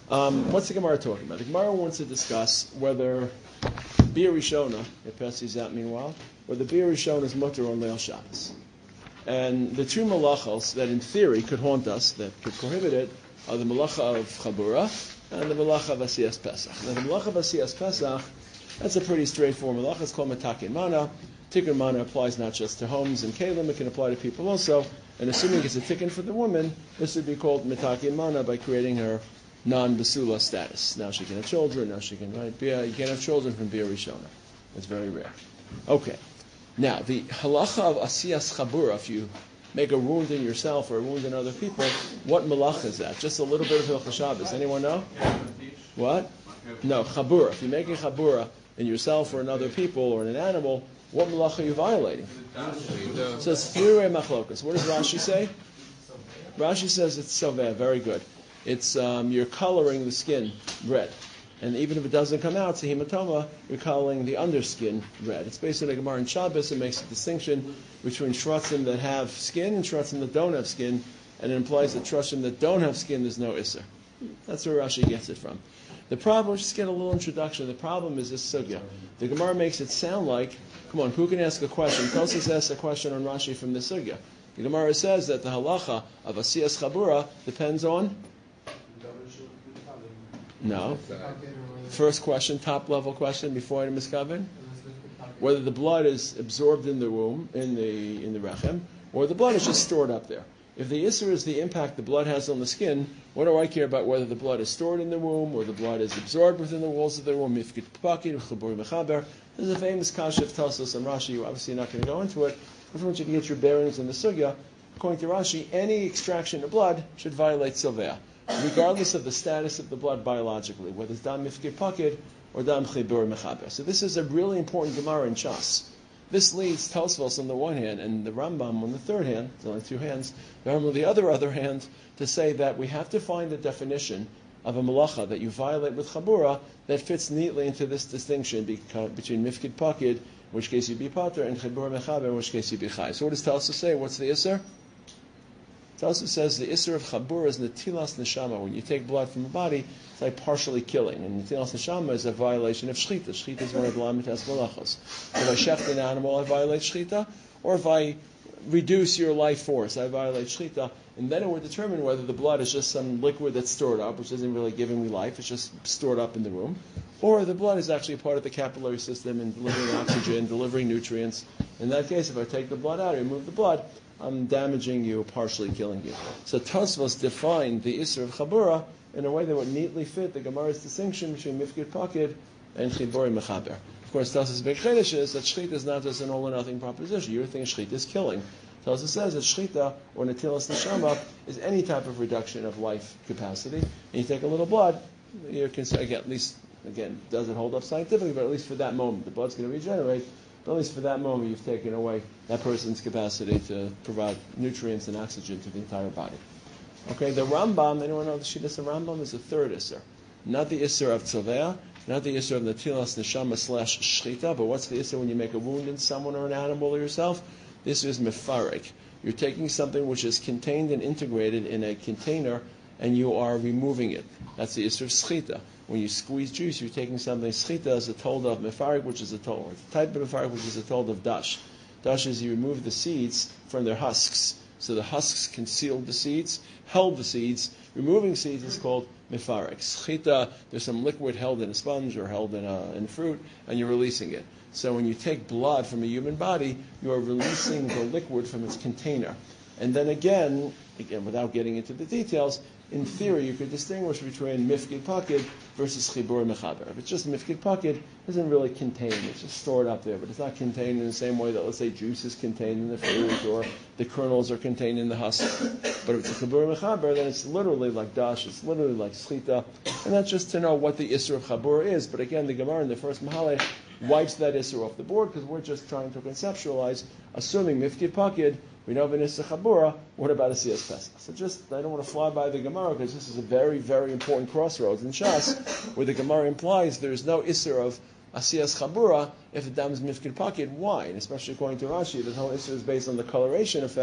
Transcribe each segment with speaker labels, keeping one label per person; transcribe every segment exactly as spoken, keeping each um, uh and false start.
Speaker 1: Um, what's the Gemara talking about? The Gemara wants to discuss whether Bir Rishona, if Pessy's out meanwhile, whether Bir Rishona is mutter on Leil Shabbos. And the two malachos that in theory could haunt us, that could prohibit it, are the malacha of Chabura and the malacha of Asiyas Pesach. Now the malacha of Asiyas Pesach, that's a pretty straightforward malacha. It's called Metakin Mana. Tikkun Mana applies not just to homes and kalim, it can apply to people also. And assuming it's a tikkun for the woman, this would be called Metakin Mana by creating her non-basula status. Now she can have children, now she can, right? Bia, you can't have children from Bir Rishona. It's very rare. Okay. Now, the halacha of Asiyas Chabura, if you make a wound in yourself or a wound in other people, what malach is that? Just a little bit of Hilchah Shabbos. Anyone know? What? No, Chabura. If you make a Chabura in yourself or in other people or in an animal, what malach are you violating? So it's Thirei Machlokas. What does Rashi say? Rashi says it's Soveh. Very good. It's um, you're coloring the skin red. And even if it doesn't come out, it's a hematoma, you're coloring the underskin red. It's based on a Gemara in Shabbos. It makes a distinction between shratzim that have skin and shratzim that don't have skin, and it implies that shratzim that don't have skin, there's no isser. That's where Rashi gets it from. The problem, just get a little introduction, the problem is this sugya. The Gemara makes it sound like, come on, who can ask a question? Tosis asks a question on Rashi from the sugya. The Gemara says that the halacha of Asiyas Chabura depends on? No. First question, top level question before I'm miskaven. Whether the blood is absorbed in the womb, in the in the rechem, or the blood is just stored up there. If the isser is the impact the blood has on the skin, what do I care about whether the blood is stored in the womb or the blood is absorbed within the walls of the womb? Mifkid pakid, chibur mechaber. There's a famous kasha of Tosfos and Rashi. You're obviously not going to go into it. I just want you to get your bearings in the sugya. According to Rashi, any extraction of blood should violate silvea, regardless of the status of the blood biologically, whether it's dam mifkir pakid or dam chibur mechaber. So this is a really important Gemara in Shas. This leads Tosfos on the one hand and the Rambam on the third hand, there's only two hands, the Rambam on the other other hand, to say that we have to find a definition of a malacha that you violate with chabura that fits neatly into this distinction between mifkid pakid, in which case you be pater, and chibur mechaber, in which case you be chai. So what does Tosfos say? What's the isser? Tosfos says the isser of chabura is netilas neshama. When you take blood from a body, it's like partially killing. And netilas neshama is a violation of shchita. Shchita is one of the lamitas malachos. If I shecht an animal, I violate shchita. Or if I reduce your life force, I violate shchita. And then it would determine whether the blood is just some liquid that's stored up, which isn't really giving me life, it's just stored up in the room. Or the blood is actually part of the capillary system and delivering oxygen, delivering nutrients. In that case, if I take the blood out, I remove the blood, I'm damaging you, partially killing you. So Tosfos defined the Isser of Chabura in a way that would neatly fit the Gemara's distinction between Mifkid Pakid and Chibur Mechaber. Of course, Tosfos' big chiddush is that Shchita is not just an all-or-nothing proposition. You're thinking Shchita is killing. Tosfos says that Shchita, or Netilas Neshama, is any type of reduction of life capacity. And you take a little blood, you can say, again, at least, again, doesn't hold up scientifically, but at least for that moment, the blood's going to regenerate. But at least for that moment, you've taken away that person's capacity to provide nutrients and oxygen to the entire body. Okay, the Rambam, anyone know the Shittas of Rambam is the third Isser. Not the Isser of Tzovea, not the Isser of Netilas Neshama slash Shchita, but what's the Isser when you make a wound in someone or an animal or yourself? This is Mefarek. You're taking something which is contained and integrated in a container, and you are removing it. That's the Isser of Shchita. When you squeeze juice, you're taking something. Schita is a told of mefarik, which is a told. The type of mefarik, which is a told of dash. Dash is you remove the seeds from their husks. So the husks concealed the seeds, held the seeds. Removing seeds is called mefarik. Schita, there's some liquid held in a sponge or held in a in fruit, and you're releasing it. So when you take blood from a human body, you are releasing the liquid from its container. And then again, again, without getting into the details, in theory, you could distinguish between mifkid pakid versus chibur mechaber. If it's just mifkid pakid, it isn't really contained. It's just stored up there, but it's not contained in the same way that, let's say, juice is contained in the fruit or the kernels are contained in the husk. But if it's a chibur mechaber, then it's literally like dash. It's literally like schita. And that's just to know what the isser of chabur is. But again, the Gemara in the first Mahaleh wipes that isser off the board because we're just trying to conceptualize, assuming mifkid pakid, we know V'nisa Chabura, what about a Asiyas Pesach? So just, I don't want to fly by the Gemara because this is a very, very important crossroads in Shas, where the Gemara implies there is no Isser of Asiyas Chabura if the dam is Mifkid Pakid. Why? And especially according to Rashi, the whole Isser is based on the coloration effect,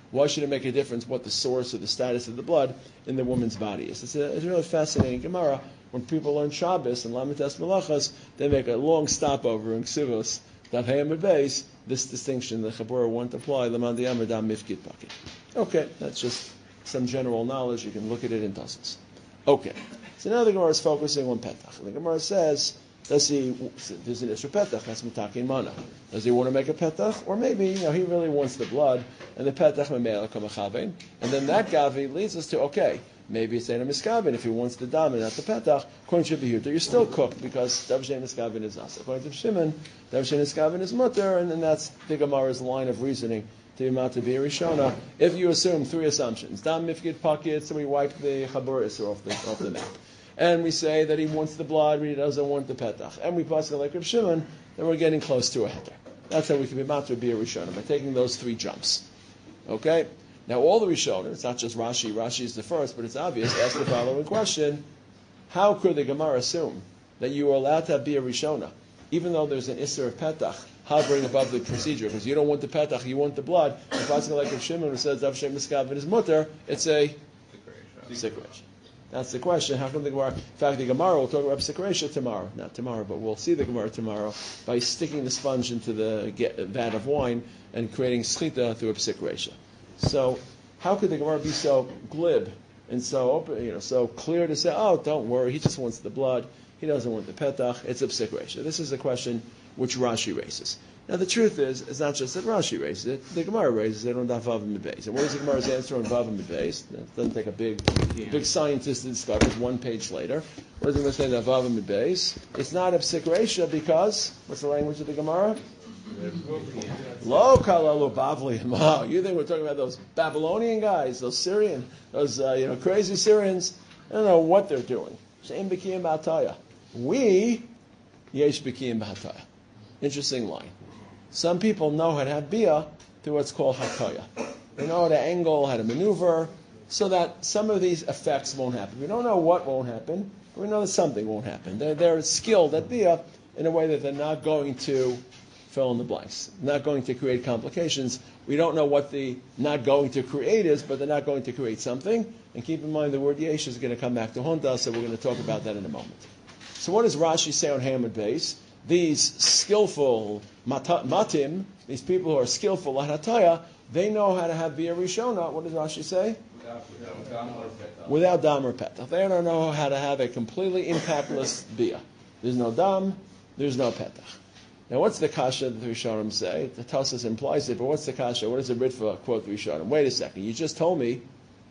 Speaker 1: Why should it make a difference what the source or the status of the blood in the woman's body is? It's a, it's a really fascinating Gemara. When people learn Shabbos and Lamites Malachas, they make a long stopover in Ksuvos, Daf Hayamid Beis, this distinction the Chabura won't apply, Laman Diyam Dam Mifkid Pakid. Okay, that's just some general knowledge. You can look at it in Tosfos. Okay, so now the Gemara is focusing on Petach. The Gemara says, does he, there's an Isra Petach, that's Mitakin Mana. Does he want to make a Petach? Or maybe, you know, he really wants the blood, and the Petach Memela Kamachaben. And then that Gavi leads us to, okay, maybe it's Eina Miskaben if he wants the dam and not the petach. According to Yehuda, you're still cooked because Davshay Miskaben is us. According to Shimon, Davshay Miskaben is mutter, and then that's the Gemara's line of reasoning to Yom to be Rishona. If you assume three assumptions, dam mifkid pocket, so we wipe the Chabur Isser off the off the map, and we say that he wants the blood, but he doesn't want the petach, and we pass it like Rav Shimon, then we're getting close to a heter. That's how we can be matter be a Rishona by taking those three jumps. Okay. Now, all the Rishonim, it's not just Rashi, Rashi is the first, but it's obvious, ask the following question. How could the Gemara assume that you are allowed to be a Rishona, even though there's an Isser of Petach, hovering above the procedure, because you don't want the Petach, you want the blood. If I say like Rav Shimon who says, Davshay Miskaven is mutter, it's a Sikresha. That's the question. How come the Gemara, in fact, the Gemara will talk about Sikresha tomorrow. Not tomorrow, but we'll see the Gemara tomorrow by sticking the sponge into the vat of wine and creating Schita through a Sikresha. So, how could the Gemara be so glib and so open, you know, so clear to say, oh, don't worry, he just wants the blood, he doesn't want the petach, it's a psik ratio. This is a question which Rashi raises. Now, the truth is, it's not just that Rashi raises it, the Gemara raises it on Daf Vav Midbeis. And what is the Gemara's answer on Vav Midbeis? It doesn't take a big, big scientist to discover it one page later. What does the Gemara say on Vav Midbeis? It's not a psik ratio because, what's the language of the Gemara? Lo kalalu bavli. Wow, you think we're talking about those Babylonian guys, those Syrian, those uh, you know crazy Syrians? I don't know what they're doing. Shein b'kiyim b'hataya. We yesh b'kiyim b'hataya. Interesting line. Some people know how to have bia through what's called hataya. They know how to angle, how to maneuver, so that some of these effects won't happen. We don't know what won't happen, but we know that something won't happen. They're, they're skilled at bia in a way that they're not going to fill in the blanks, not going to create complications. We don't know what the not going to create is, but they're not going to create something. And keep in mind the word yesh is going to come back to Honda, so we're going to talk about that in a moment. So what does Rashi say on Hamid Beis? These skillful mata, matim, these people who are skillful at hataya, they know how to have bia rishona. What does Rashi say? Without dam or petach. They don't know how to have a completely impactless bia. There's no dam, there's no petach. Now, what's the kasha that the Rishonim say? The Tosfos implies it, but what's the kasha? What does the Ritva quote the Rishonim? Wait a second, you just told me.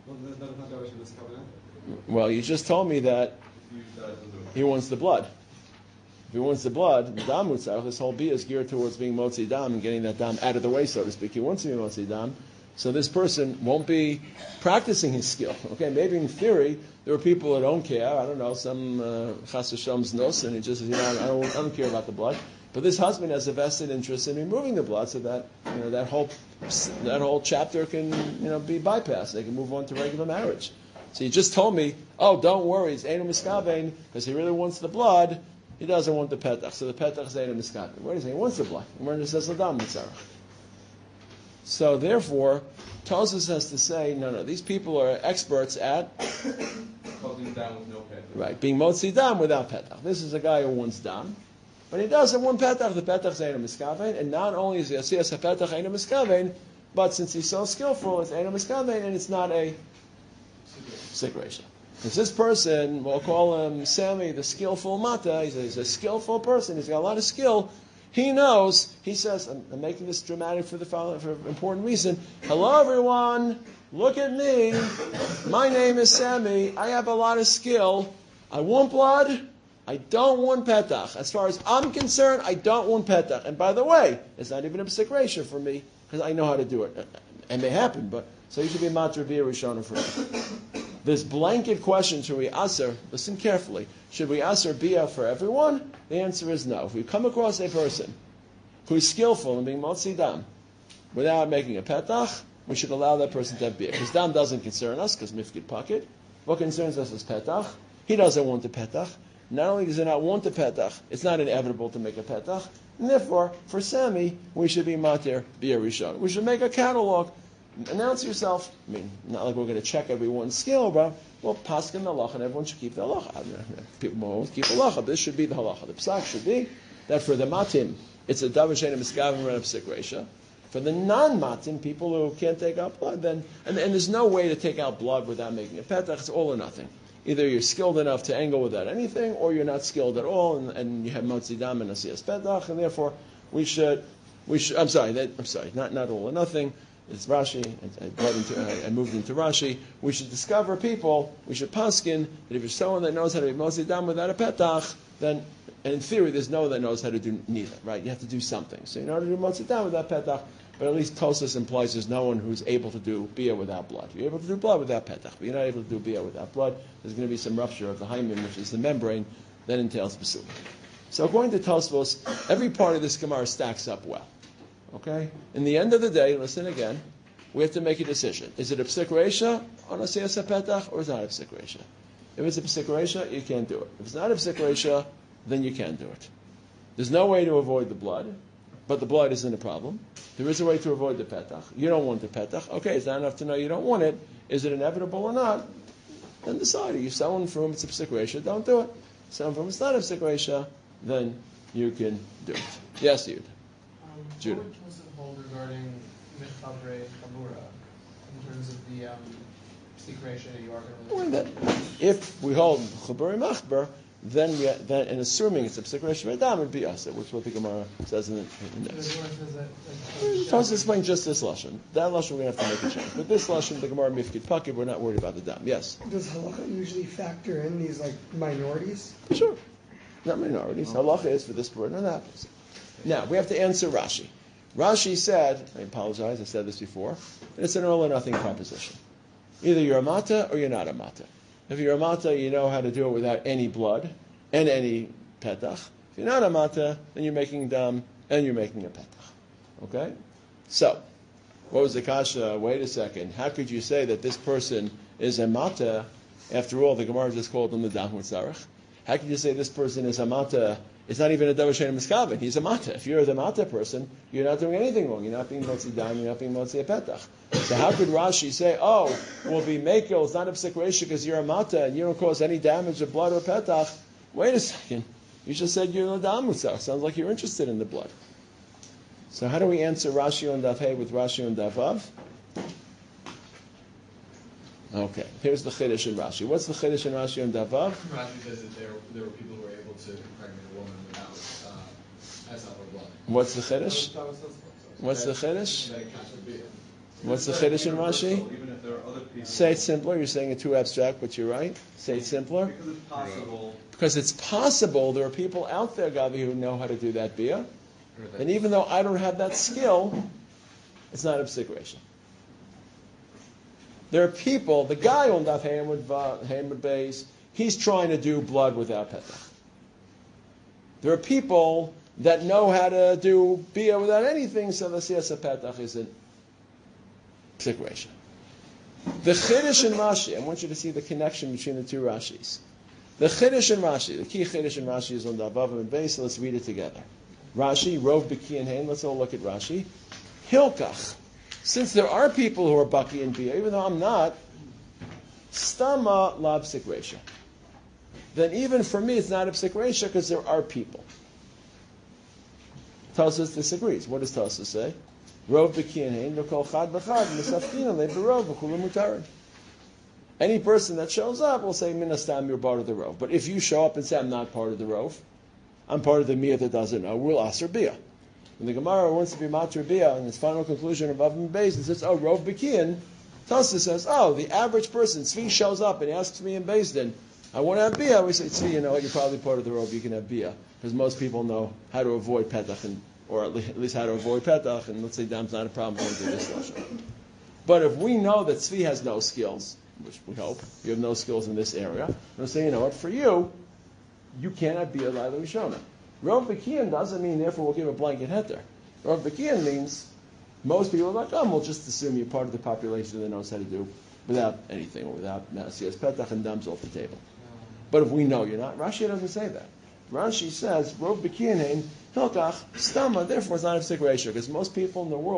Speaker 1: Well, you just told me that he wants the blood. If he wants the blood, the dam mutzarach, this whole bia is geared towards being motzi dam and getting that dam out of the way, so to speak. He wants to be motzi dam, so this person won't be practicing his skill. Okay, maybe in theory there are people that don't care. I don't know, some chas v'sham's nos, and he just, you know, I don't, I don't care about the blood. But this husband has a vested interest in removing the blood, so that you know that whole that whole chapter can you know be bypassed. They can move on to regular marriage. So you just told me, oh, don't worry, it's Eino Miskaben because he really wants the blood. He doesn't want the petach, so the petach is Eino Miskaben. What is he? He wants the blood. And where it says Ladam Mitzarach. So therefore, Tosfos has to say, no, no, these people are experts at
Speaker 2: closing down with no petach.
Speaker 1: Right, being motzi dam without petach. This is a guy who wants dam. But he doesn't want petach, the petach is Eino Miskaven, and not only is he a siyas petach Eino Miskaven, but since he's so skillful, it's Eino Miskaven, and it's not a sikresha. Because this person, we'll call him Sammy, the skillful mata, he's a, he's a skillful person, he's got a lot of skill, he knows, he says, I'm, I'm making this dramatic for the following, for an important reason, hello everyone, look at me, my name is Sammy, I have a lot of skill, I want blood, I don't want petach. As far as I'm concerned, I don't want petach. And by the way, it's not even a psik ratio for me because I know how to do it. It may happen, but so you should be matra bia rishona for me. This blanket question: should we aser? Listen carefully. Should we aser bia for everyone? The answer is no. If we come across a person who is skillful in being motzi dam without making a petach, we should allow that person to have bia. Because dam doesn't concern us because mifkid pocket. What concerns us is petach. He doesn't want the petach. Not only does he not want the petach, it's not inevitable to make a petach. And therefore, for Sammy, we should be matir bia rishon. We should make a catalog. announce yourself. I mean, not like we're going to check everyone's skill, but well, paskin the halacha, and everyone should keep the halacha. People won't keep the halacha, but this should be the halacha. The psak should be that for the matim, it's a davar shein miskavim run of psik. For the non-matim, people who can't take out blood, then and, and there's no way to take out blood without making a petach. It's all or nothing. Either you're skilled enough to angle without anything, or you're not skilled at all, and, and you have motzi dam and asiyas petach, and therefore we should, we should. I'm sorry, that, I'm sorry, not not all or nothing. It's Rashi. I, I, brought into, I, I moved into Rashi. We should discover people. We should paskin that if you're someone that knows how to be motzi dam without a petach, then. And in theory, there's no one that knows how to do neither, right? You have to do something. So in order to do motzi dam without petach, but at least Tosas implies there's no one who's able to do bia without blood. You're able to do blood without petach, but you're not able to do bia without blood. There's going to be some rupture of the hymen, which is the membrane, that entails basula. So according to Tosfos, every part of this Gemara stacks up well. Okay? In the end of the day, listen again, we have to make a decision. Is it a psik reisha on a siyasa petach, or is it not a psik reisha? If it's a psik reisha, you can't do it. If it's not a psik reisha, then you can do it. There's no way to avoid the blood, but the blood isn't a problem. There is a way to avoid the petach. You don't want the petach. Okay, it's not enough to know you don't want it. Is it inevitable or not? Then decide. If someone from whom it's a psik reisha, don't do it. Someone from whom it's not a psik reisha, then you can do it. Yes, Yud.
Speaker 3: Um,
Speaker 1: Judah.
Speaker 3: what would Joseph hold regarding Mechabre Chabura in terms of the um, psik reisha that you are going to
Speaker 1: That if we hold Chaburi Machber, then, we, then and assuming it's a psik reisha v'adam, it'd be asa, which is what the Gemara says in the, in the next. Tosfos is playing just this lashon. That lashon we're going to have to make a change. But this lashon, the Gemara mifkid pakid, we're not worried about the dam. Yes.
Speaker 4: Does halacha usually factor in these like minorities?
Speaker 1: Sure. Not minorities. Oh. Halacha is for this person or that person. Now we have to answer Rashi. Rashi said, I apologize, I said this before, but it's an all or nothing proposition. Either you're a mata or you're not a mata. If you're a mata, you know how to do it without any blood and any petach. If you're not a mata, then you're making dam and you're making a petach. Okay? So, what was the kasha? Wait a second. How could you say that this person is a mata? After all, the Gemara just called him the dam mitzarech. How could you say this person is a mata? It's not even a davar shein miskaven. He's a mata. If you're the mata person, you're not doing anything wrong. You're not being motzi dam. You're not being motzi a petach. So how could Rashi say, oh, we'll be makel, it's not a psik reisha because you're a mata and you don't cause any damage of blood or petach? Wait a second. You just said you're a dam mutzach. Sounds like you're interested in the blood. So how do we answer Rashi on Daf Hey with Rashi on Daf Vav? Okay, here's the chiddush in Rashi. What's the chiddush in Rashi on Daf Vav?
Speaker 2: Rashi says that there, there were people who were able to impregnate a woman without uh, as upper blood.
Speaker 1: What's the chiddush? What's the chiddush? What's the chiddush in Rashi? Say it simpler. You're saying it too abstract, but you're right. Say it simpler.
Speaker 2: Because it's possible.
Speaker 1: Because it's possible there are people out there, Gabi, who know how to do that bia. And even though I don't have that skill, it's not a psik reisha. There are people, the guy on Daf Hamid Beis, he's trying to do blood without petach. There are people that know how to do bia without anything, so the siyasa petach isn't psik reisha. The chiddush in Rashi, I want you to see the connection between the two Rashis. The chiddush in Rashi, the key chiddush in Rashi is on Daf Hamid Beis, so let's read it together. Rashi, Rov B'ki and Hain, let's all look at Rashi. Hilkach. Since there are people who are baki and bia, even though I'm not, stama la psik reisha. Then even for me, it's not a psik reisha because there are people. Tosfos disagrees. What does Tosfos say? Rov b'ki and hein v'kol chad b'chad misafkina le'berov v'chulu mutarin. Any person that shows up will say, minastam, you're part of the rov. But if you show up and say, I'm not part of the rov, I'm part of the miyah that doesn't know, we'll aser bia. When the Gemara wants to be matur bia, in its final conclusion of Avim Beis, it says, oh, Rov B'kiyan, Tosfos says, oh, the average person, Tzvi shows up and asks me in Beis Din, I want to have bia. We say, Tzvi, you know what, you're probably part of the Rov, you can have bia. Because most people know how to avoid petach, and, or at least how to avoid petach, and let's say dam's not a problem when we do this lashon. But if we know that Tzvi has no skills, which we hope, you have no skills in this area, we'll say, you know what, for you, you can't have bia l'ayla rishona. Rov B'kiyan doesn't mean, therefore, we'll give a blanket heter. Rov B'kiyan means most people are like, oh, we'll just assume you're part of the population that knows how to do without anything, or without Masiyas Petach and Dams off the table. But if we know you're not, Rashi doesn't say that. Rashi says, Rov B'kiyan Hilkach, Stama, therefore it's not a psik reisha, because most people in the world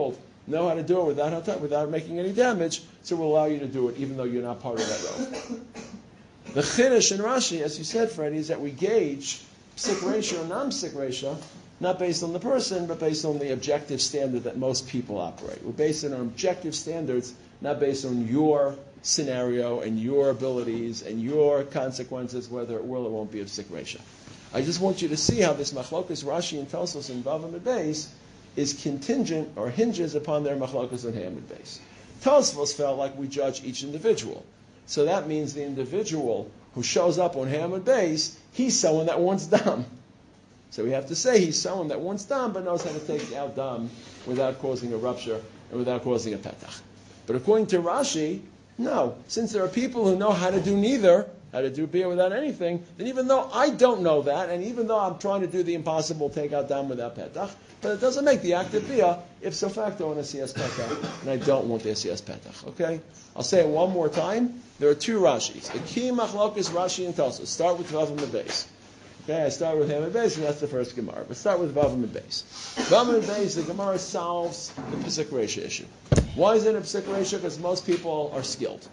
Speaker 1: know how to do it without without making any damage, so we'll allow you to do it even though you're not part of that rove. The Chiddush in Rashi, as you said, Freddie, is that we gauge psik ratio, non-psik ratio, not based on the person, but based on the objective standard that most people operate. We're based on objective standards, not based on your scenario and your abilities and your consequences, whether it will or won't be of psik ratio. I just want you to see how this machlokas Rashi and Tosfos and Vav Amud Beis is contingent or hinges upon their machlokas and Hamid Beis. Tosfos felt like we judge each individual. So that means the individual who shows up on Hamid Beis, he's someone that wants dam. So we have to say he's someone that wants dam but knows how to take out dam without causing a rupture and without causing a petach. But according to Rashi, no. Since there are people who know how to do neither, how to do beer without anything, then even though I don't know that, and even though I'm trying to do the impossible, take out dam without petach, but it doesn't make the act of beer, if so facto, on a C S petach, and I don't want the C S petach. Okay? I'll say it one more time. There are two Rashis. The key machlokas Rashi and Tosfos. Start with Vav Amud Beis. Okay, I start with Hamid Beis, and that's the first Gemara. But start with Vav Amud Beis. Vav Amud Beis, the Gemara solves the psik ratio issue. Why is it a psik ratio? Because most people are skilled.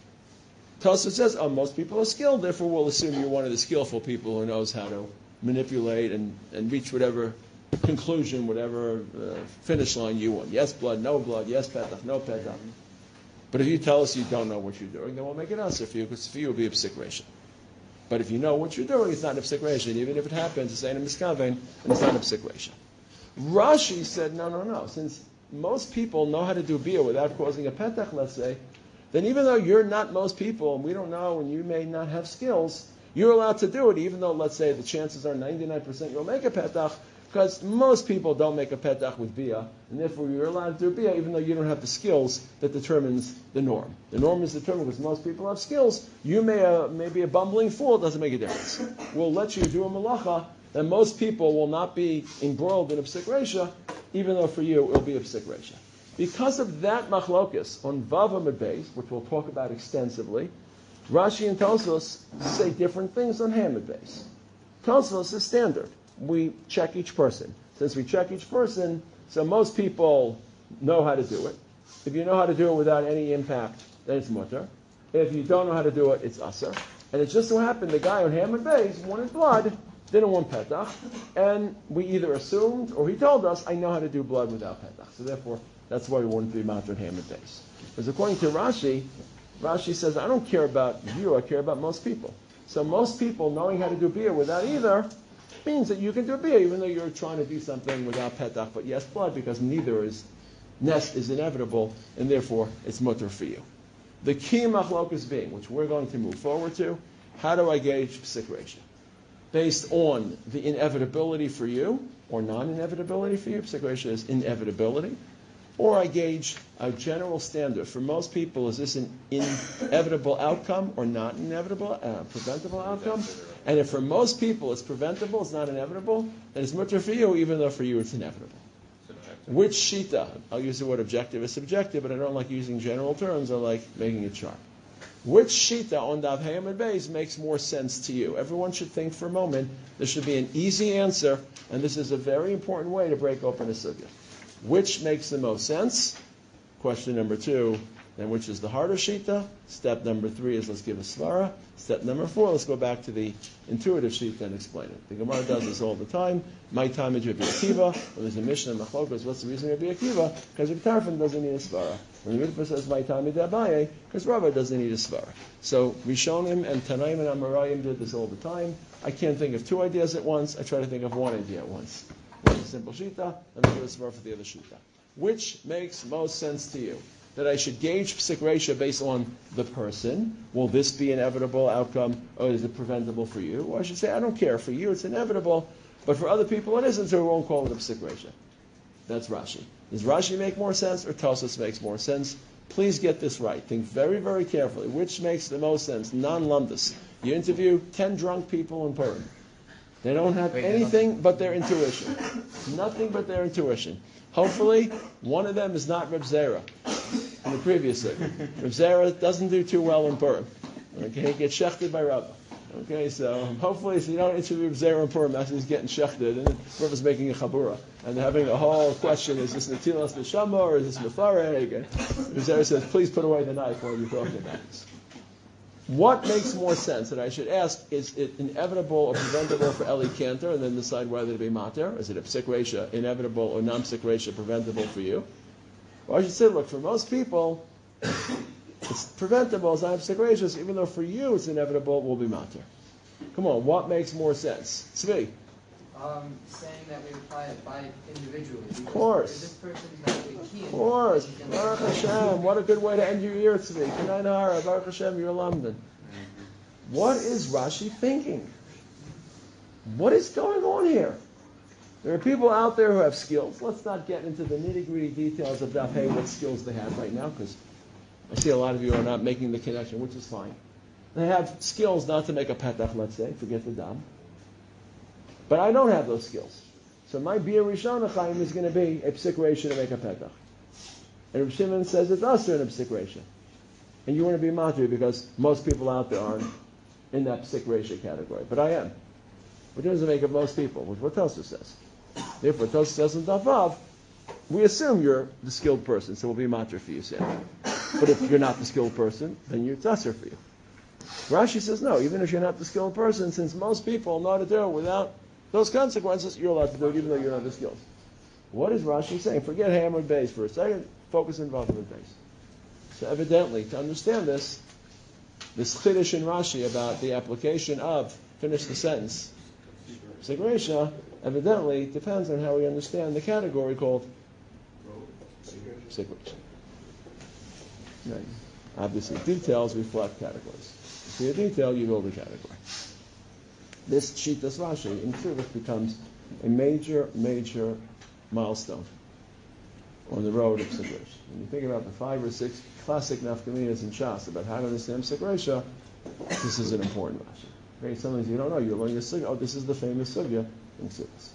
Speaker 1: Tosfos says, oh, most people are skilled, therefore we'll assume you're one of the skillful people who knows how to manipulate and, and reach whatever conclusion, whatever uh, finish line you want. Yes blood, no blood, yes petach, no petach. But if you tell us you don't know what you're doing, then we'll make it answer for you, because for you it will be a psik ratio. But if you know what you're doing, it's not a psik ratio. Even if it happens, it's ain't a miskaven, and it's not a psik ratio. Rashi said, no, no, no. Since most people know how to do beer without causing a petach, let's say, then even though you're not most people, and we don't know, and you may not have skills, you're allowed to do it, even though, let's say, the chances are ninety-nine percent you'll make a petach, because most people don't make a petach with bia, and therefore you're allowed to do bia, even though you don't have the skills that determines the norm. The norm is determined because most people have skills. You may, uh, may be a bumbling fool, it doesn't make a difference. We'll let you do a malacha, and most people will not be embroiled in a psik ratio, even though for you it will be a psik ratio. Because of that machlokus on Vav Amud Beis, which we'll talk about extensively, Rashi and Tosfos say different things on Hamid Beis. Tosfos is standard. We check each person. Since we check each person, so most people know how to do it. If you know how to do it without any impact, then it's mutter. If you don't know how to do it, it's aser. And it just so happened the guy on Hamid Beis wanted blood, didn't want petach, and we either assumed or he told us, I know how to do blood without petach. So therefore, that's why we wouldn't be matter on Hamid Beis. Because according to Rashi, Rashi says, I don't care about you, I care about most people. So most people knowing how to do beer without either means that you can do beer, even though you're trying to do something without petach, but yes blood, because neither is, nest is inevitable, and therefore it's mutter for you. The key machlokas being, which we're going to move forward to, how do I gauge psik ratio? Based on the inevitability for you, or non-inevitability for you, psik ratio is inevitability, or I gauge a general standard. For most people, is this an inevitable outcome or not inevitable, uh, preventable outcome? And if for most people it's preventable, it's not inevitable, then it's mutter for you, even though for you it's inevitable. Subjective. Which shita? I'll use the word objective as subjective, but I don't like using general terms. I like making it sharp. Which shita on Daf Hamid Beis makes more sense to you? Everyone should think for a moment. There should be an easy answer, and this is a very important way to break open a sugya. Which makes the most sense? Question number two. Then which is the harder shita? Step number three is let's give a svara. Step number four, let's go back to the intuitive shita and explain it. The Gemara does this all the time. My time is Rabbi Akiva. When there's a Mishnah in Machlokas, what's the reason Rabbi Akiva? Because Rabbi Tarfon doesn't need a svara. When the Ritva says my time is Abaye, because Rabbi doesn't need a svara. So Rishonim and Tanaim and Amarayim did this all the time. I can't think of two ideas at once. I try to think of one idea at once. One is a simple shita, and then give a svara for the other shita. Which makes most sense to you? That I should gauge psik ratio based on the person. Will this be an inevitable outcome, or is it preventable for you? Or I should say, I don't care. For you, it's inevitable, but for other people, it isn't, so we won't call it a psik ratio. That's Rashi. Does Rashi make more sense, or Tosfos makes more sense? Please get this right. Think very, very carefully. Which makes the most sense? Non-lumdus. You interview ten drunk people in Purim. They don't have anything but their intuition. Nothing but their intuition. Hopefully, one of them is not Reb Zera in the previous segment. Reb Zera doesn't do too well in Purim. Okay, he gets shechted by Rabbah. Okay, so hopefully, so you don't interview Zera and Purim after he's getting shechted, and whoever's making a chabura, and they're having a whole question: is this netilas neshama or is this mefareg? And Zera says, "Please put away the knife while you're talking about this." What makes more sense? And I should ask: is it inevitable or preventable for Eli Cantor, and then decide whether to be mater? Is it a psik reisha, inevitable or non-psik reisha, preventable for you? Or I should say, look, for most people, it's preventable, it's not psik reisha, even though for you it's inevitable, it will be mater. Come on, what makes more sense? Tzvi.
Speaker 5: Um, saying that we apply it by individually.
Speaker 1: Of course.
Speaker 5: If this person's not a key.
Speaker 1: Of course. Baruch Hashem. What a good way to end your year, Tzvi. Kanai Nahara, Baruch Hashem, you're Lamdan. What is Rashi thinking? What is going on here? There are people out there who have skills. Let's not get into the nitty-gritty details about, hey, what skills they have right now, because I see a lot of you are not making the connection, which is fine. They have skills not to make a petach, let's say, forget the dam. But I don't have those skills. So my Bia Rishon Chaim is going to be a psik reisha to make a petach. And Rav Shimon says it's usher in a psik reisha. And you want to be matri because most people out there aren't in that psik reisha category. But I am. Which doesn't make of most people, which what Tosfos says. Therefore, Tosfos says in Davav, we assume you're the skilled person, so we'll be matri for you, Sam. But if you're not the skilled person, then you're usher for you. Rashi says no, even if you're not the skilled person, since most people know how to do it without those consequences, you're allowed to do it even though you don't have the skills. What is Rashi saying? Forget hammered base for a second, focus on involvement base. So evidently, to understand this, this chiddush in Rashi about the application of, finish the sentence, psik reisha, evidently depends on how we understand the category called psik reisha. Right. Obviously, details reflect categories. You see a detail, you build a category. This Shitas Rashi in truth becomes a major, major milestone on the road of psik reisha. When you think about the five or six classic nafkaminas in Shas about how to understand psik reisha, this is an important Rashi. Okay, sometimes you don't know, you're learning a sugya. Oh, this is the famous sugya in Sivas.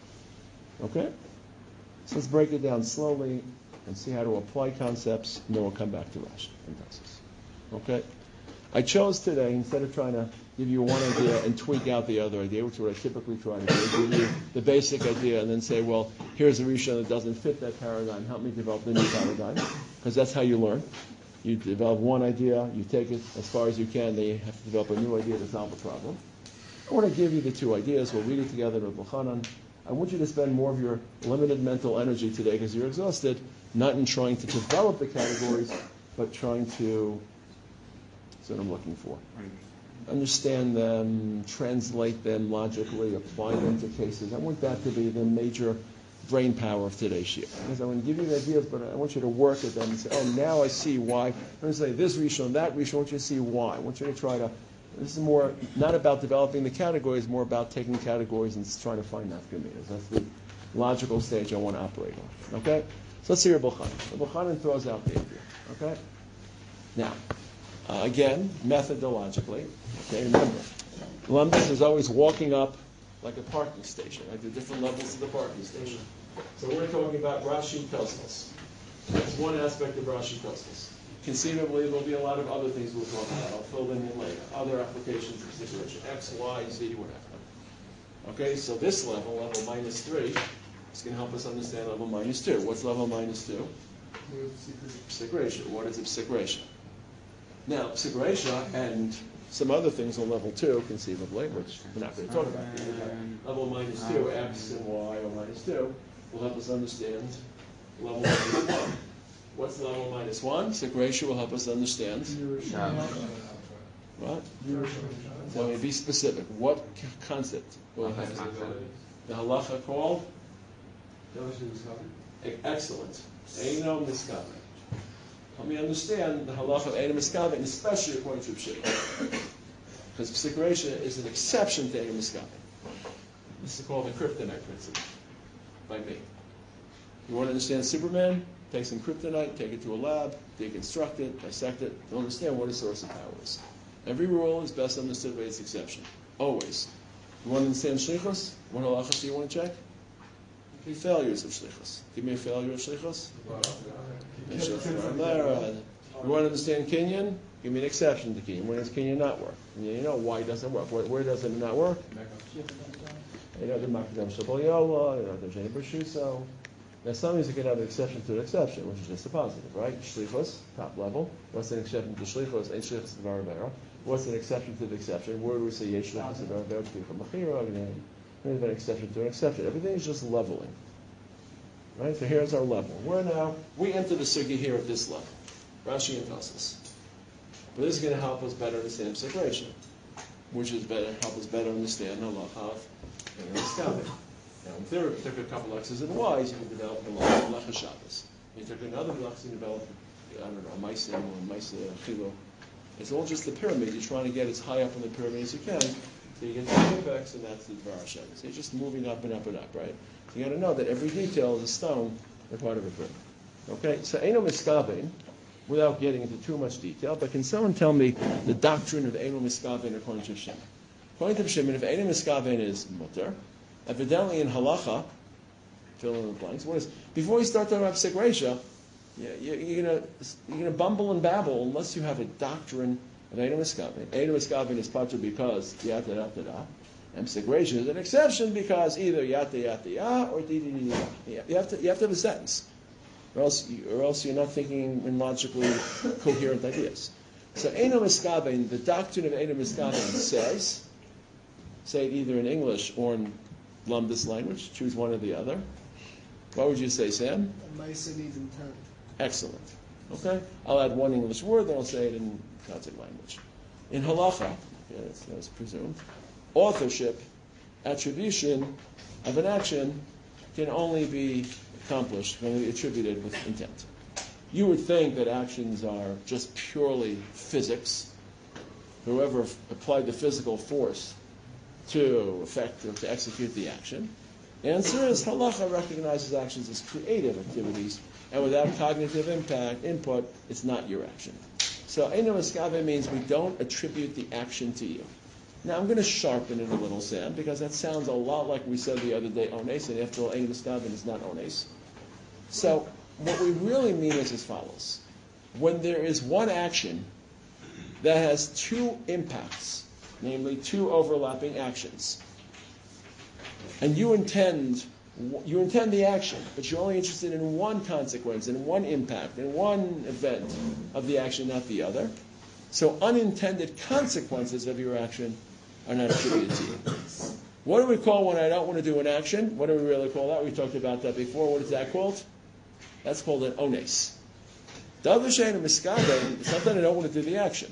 Speaker 1: Okay? So let's break it down slowly and see how to apply concepts, and then we'll come back to Rashi and Tosfos. Okay? I chose today, instead of trying to give you one idea and tweak out the other idea, which is what I typically try to do, give you the basic idea and then say, well, here's a Rishon that doesn't fit that paradigm, help me develop the new paradigm, because that's how you learn. You develop one idea, you take it as far as you can, then you have to develop a new idea to solve a problem. I want to give you the two ideas, we'll read it together with B'chanan. I want you to spend more of your limited mental energy today, because you're exhausted, not in trying to develop the categories, but trying to, that's what I'm looking for. Understand them, translate them logically, apply them to cases. I want that to be the major brain power of today's year. Because I'm going to give you the ideas, but I want you to work at them and say, oh, now I see why. I'm going to say this Rishon, that Rishon, I want you to see why. I want you to try to, this is more, not about developing the categories, more about taking categories and trying to find nafkaminas. That's the logical stage I want to operate on. Okay? So let's see Reb Elchanan. Reb Elchanan throws out the idea. Okay? Now, uh, again, methodologically, okay, remember, Lumbus is always walking up like a parking station, like the different levels of the parking station. So we're talking about Rashi Tosfos. That's one aspect of Rashi Tosfos. Conceivably, there'll be a lot of other things we'll talk about. I'll fill them in later. Other applications of situation, X, Y, Z, whatever. Okay, so this level, level minus three, is going to help us understand level minus two. What's level minus two? Psik reisha. What is a psik reisha? Now, psik reisha and some other things on level two, conceivably, which we're not going to talk about here. Level minus two, X and Y, or minus two, will help us understand level minus one. What's level minus one? Psik reisha will help us understand. What? Let me be specific. What concept will help us? The halacha called? Excellent. Eino miskaven. Help me understand the halacha of Eino miskaven, especially according to Pshita. Because psik reisha is an exception to Eino miskaven. This is called the kryptonite principle by me. You want to understand Superman? Take some kryptonite, take it to a lab, deconstruct it, dissect it, to understand what its source of power is. Every rule is best understood by its exception. Always. You want to understand shlichus? What halachas do you want to check? The failures of shlichus. Give me a failure of shlichus. You want to understand Kinyan? Give me an exception to Kinyan. When does Kinyan not work? And you know why it doesn't work. Where, where does it not work? You know, the Makadam Shabaliola, you know, the Jane Bershuso. Now, sometimes you can have an exception to an exception, which is just a positive, right? Shlichus, top level. What's an exception to Shlichus? Ain't Shlichus of Aravera. What's an exception to the exception? Where do we say Yesh Shlichus of Aravera to be from Machira? There's an exception to an exception. Everything is just leveling. Right? So here's our level. We're now, we enter the Sugi here at this level. Rashi and Tosas. But this is going to help us better understand separation, which is better help us better understand Halachav and Skavi. Now, in theory, if you took a couple X's and Y's, you can develop a lot of Halacha Shabbos. You took another Halacha and develop, I don't know, Maisa or Maisa Chilo. It's all just the pyramid. You're trying to get as high up on the pyramid as you can, so you get to the apex, and that's the Dvar Hashem. So you're just moving up and up and up, right? So you got to know that every detail is a stone and part of a pyramid. Okay, so Eino Miskavein, without getting into too much detail, but can someone tell me the doctrine of Eino Miskavein according to Shimon? According to Shimon, if Eino Miskavein is mutter, evidently in halacha, fill in the blanks. What is before you start talking about Psik Reisha, you, you, you're gonna you're gonna bumble and babble unless you have a doctrine of Eino Miskavein. Eino Miskavein is patur because yata yata da, and Psik Reisha is an exception because either yata yata ya or di di di di. You have to you have to have a sentence. Or else, or else you're not thinking in logically coherent ideas. So, Eino Miskavein, the doctrine of Eino Miskavein says, say it either in English or in Lumdis language, choose one or the other. What would you say, Sam?
Speaker 4: Maisa needs intent.
Speaker 1: Excellent. Okay? I'll add one English word, then I'll say it in concept language. In Halacha, yeah, that's, that's presumed, authorship, attribution of an action can only be accomplished, can be attributed with intent. You would think that actions are just purely physics. Whoever f- applied the physical force to effect or to execute the action. The answer is halacha recognizes actions as creative activities, and without cognitive impact input, it's not your action. So Eino Miskavein means we don't attribute the action to you. Now I'm going to sharpen it a little, Sam, because that sounds a lot like we said the other day, ones, and after all, Eino Miskavein is not ones. So what we really mean is as follows. When there is one action that has two impacts, namely two overlapping actions, and you intend you intend the action, but you're only interested in one consequence, in one impact, in one event of the action, not the other. So unintended consequences of your action are not attributed to you. What do we call when I don't want to do an action? What do we really call that? We talked about that before. What is that called? That's called an ones. Davashain and Miskavein, it's not that I don't want to do the action.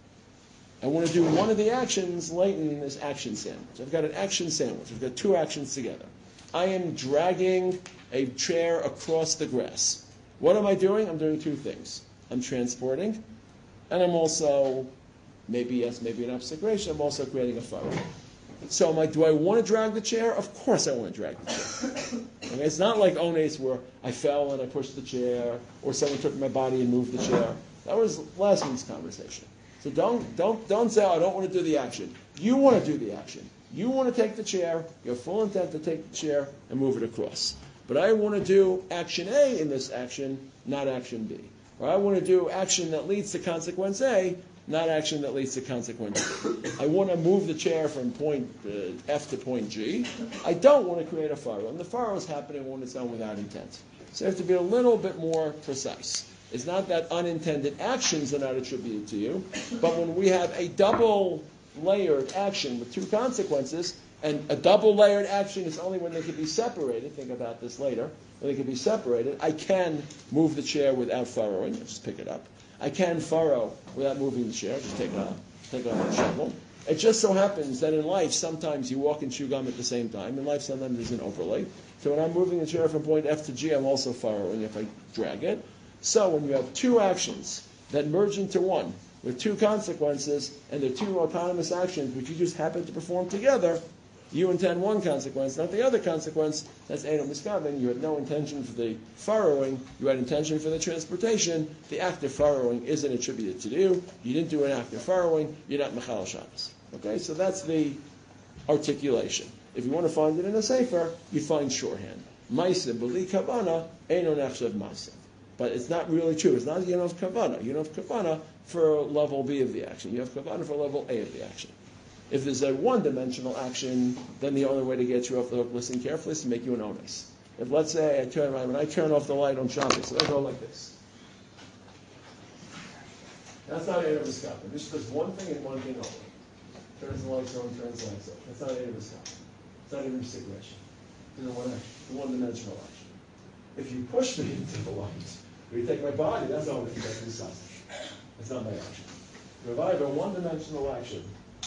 Speaker 1: I want to do one of the actions latent in this action sandwich. I've got an action sandwich. I've got two actions together. I am dragging a chair across the grass. What am I doing? I'm doing two things. I'm transporting, and I'm also, maybe yes, maybe an obsecration, I'm also creating a furrow. So am I, do I want to drag the chair? Of course I want to drag the chair. Okay, it's not like ones where I fell and I pushed the chair, or someone took my body and moved the chair. That was last week's conversation. So don't don't don't say, oh, I don't want to do the action. You want to do the action. You want to take the chair, you have full intent to take the chair and move it across. But I want to do action A in this action, not action B. Or I want to do action that leads to consequence A, not action that leads to consequence B. I want to move the chair from point uh, F to point G. I don't want to create a furrow. And the furrow is happening on its own without intent. So you have to be a little bit more precise. It's not that unintended actions are not attributed to you, but when we have a double layered action with two consequences, and a double layered action is only when they can be separated, think about this later, when they can be separated, I can move the chair without furrowing, just pick it up. I can furrow without moving the chair, just take it up, take it on the shovel. It just so happens that in life, sometimes you walk and chew gum at the same time. In life, sometimes there's an overlay. So when I'm moving the chair from point F to G, I'm also furrowing if I drag it. So when you have two actions that merge into one, with two consequences, and they're two autonomous actions which you just happen to perform together, you intend one consequence, not the other consequence. That's Eino Miskavein. You had no intention for the furrowing. You had intention for the transportation. The act of furrowing isn't attributed to you. You didn't do an act of furrowing. You're not Mechal Shabbos. Okay, so that's the articulation. If you want to find it in a sefer, you find shorthand. Maisa b'li kavana eino nachshav maisa. But it's not really true. It's not you don't have kavana. You don't have kavana for level B of the action. You have kavana for level A of the action. If there's a one-dimensional action, then the only way to get you off the hook, listen carefully, is to make you an onus. If let's say I turn when I turn off the light on Shabbos, so I go like this. That's not Eina B'Skapin. This does one thing and one thing only. Turns the lights on, turns the lights off. That's not Eina B'Skapin. It's not even a situation. It's a one action, a one-dimensional action. If you push me into the light, or you take my body, that's not what that's B'Skapin. That's not my action. If I have a one-dimensional action,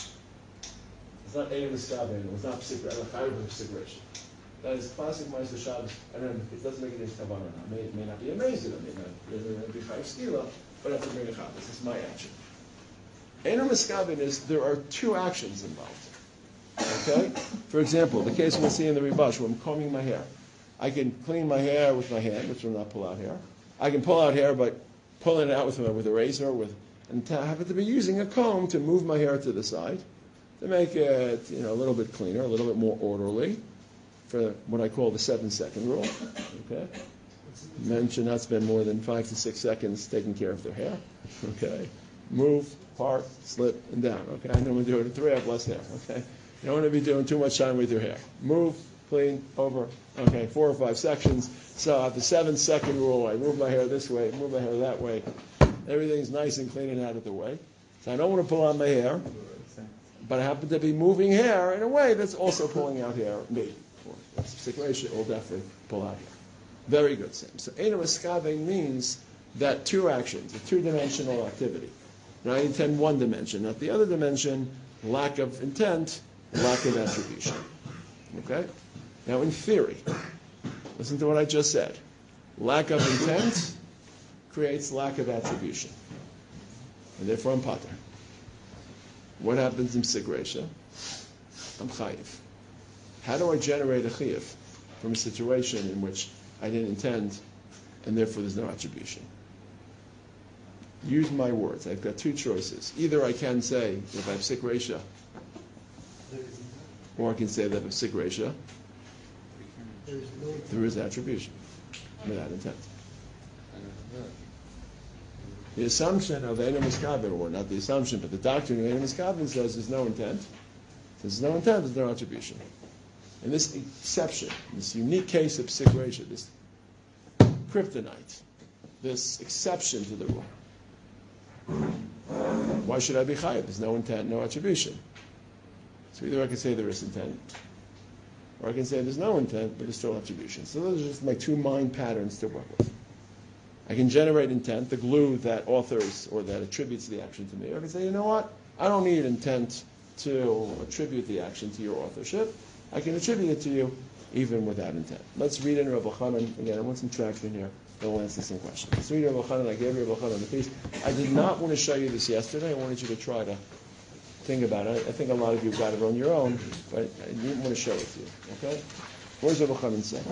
Speaker 1: it's not Eina B'Skapin. It's not situation. That is classic Ma'aser Shabbos, and then it doesn't make it into Kavanah. It may, it may not be amazing. It may not, it may not be Chayiv Skila, but after bring a Chavis, this is my action. Eina B'Skapin is there are two actions involved. Okay? For example, the case we'll see in the Ribash where I'm combing my hair. I can clean my hair with my hand, which will not pull out hair. I can pull out hair by pulling it out with with a razor, with and to have it to be using a comb to move my hair to the side to make it you know a little bit cleaner, a little bit more orderly. For what I call the seven-second rule. Okay, men should not spend more than five to six seconds taking care of their hair. Okay, move, part, slip, and down. Okay, I know we do it in three. I have less hair. Okay, you don't want to be doing too much time with your hair. Move, clean, over. Okay, four or five sections. So at the seven-second rule, I move my hair this way, move my hair that way. Everything's nice and clean and out of the way. So I don't want to pull out my hair, but I happen to be moving hair in a way that's also pulling out hair. Me. That's a situation it will definitely pull out here. Very good, Sam. So Eina B'Skapin means that two actions, a two-dimensional activity. Now I intend one dimension, not the other dimension, lack of intent, lack of attribution. Okay? Now in theory, listen to what I just said. Lack of intent creates lack of attribution. And therefore I'm pater. What happens in Psik Reisha? I'm chayiv. How do I generate a chiyuv from a situation in which I didn't intend, and therefore there's no attribution? Use my words. I've got two choices. Either I can say, if I have Psik Reisha, or I can say that if I have Psik Reisha, there is attribution without intent. The assumption of Eina B'Skapin, or not the assumption, but the doctrine of Eina B'Skapin says there's no intent. There's no intent, there's no attribution. In this exception, this unique case of Psik Reisha, this kryptonite, this exception to the rule, why should I be chayav? There's no intent, no attribution. So either I can say there is intent, or I can say there's no intent, but there's still attribution. So those are just my two mind patterns to work with. I can generate intent, the glue that authors or that attributes the action to me. Or I can say, you know what? I don't need intent to attribute the action to your authorship. I can attribute it to you even without intent. Let's read in Rav Elchanan. Again, I want some traction here that will answer some questions. Let's read Rav Elchanan. I gave Rav Elchanan the piece. I did not want to show you this yesterday. I wanted you to try to think about it. I think a lot of you got it on your own, but I didn't want to show it to you. Okay? What does Rav Elchanan say?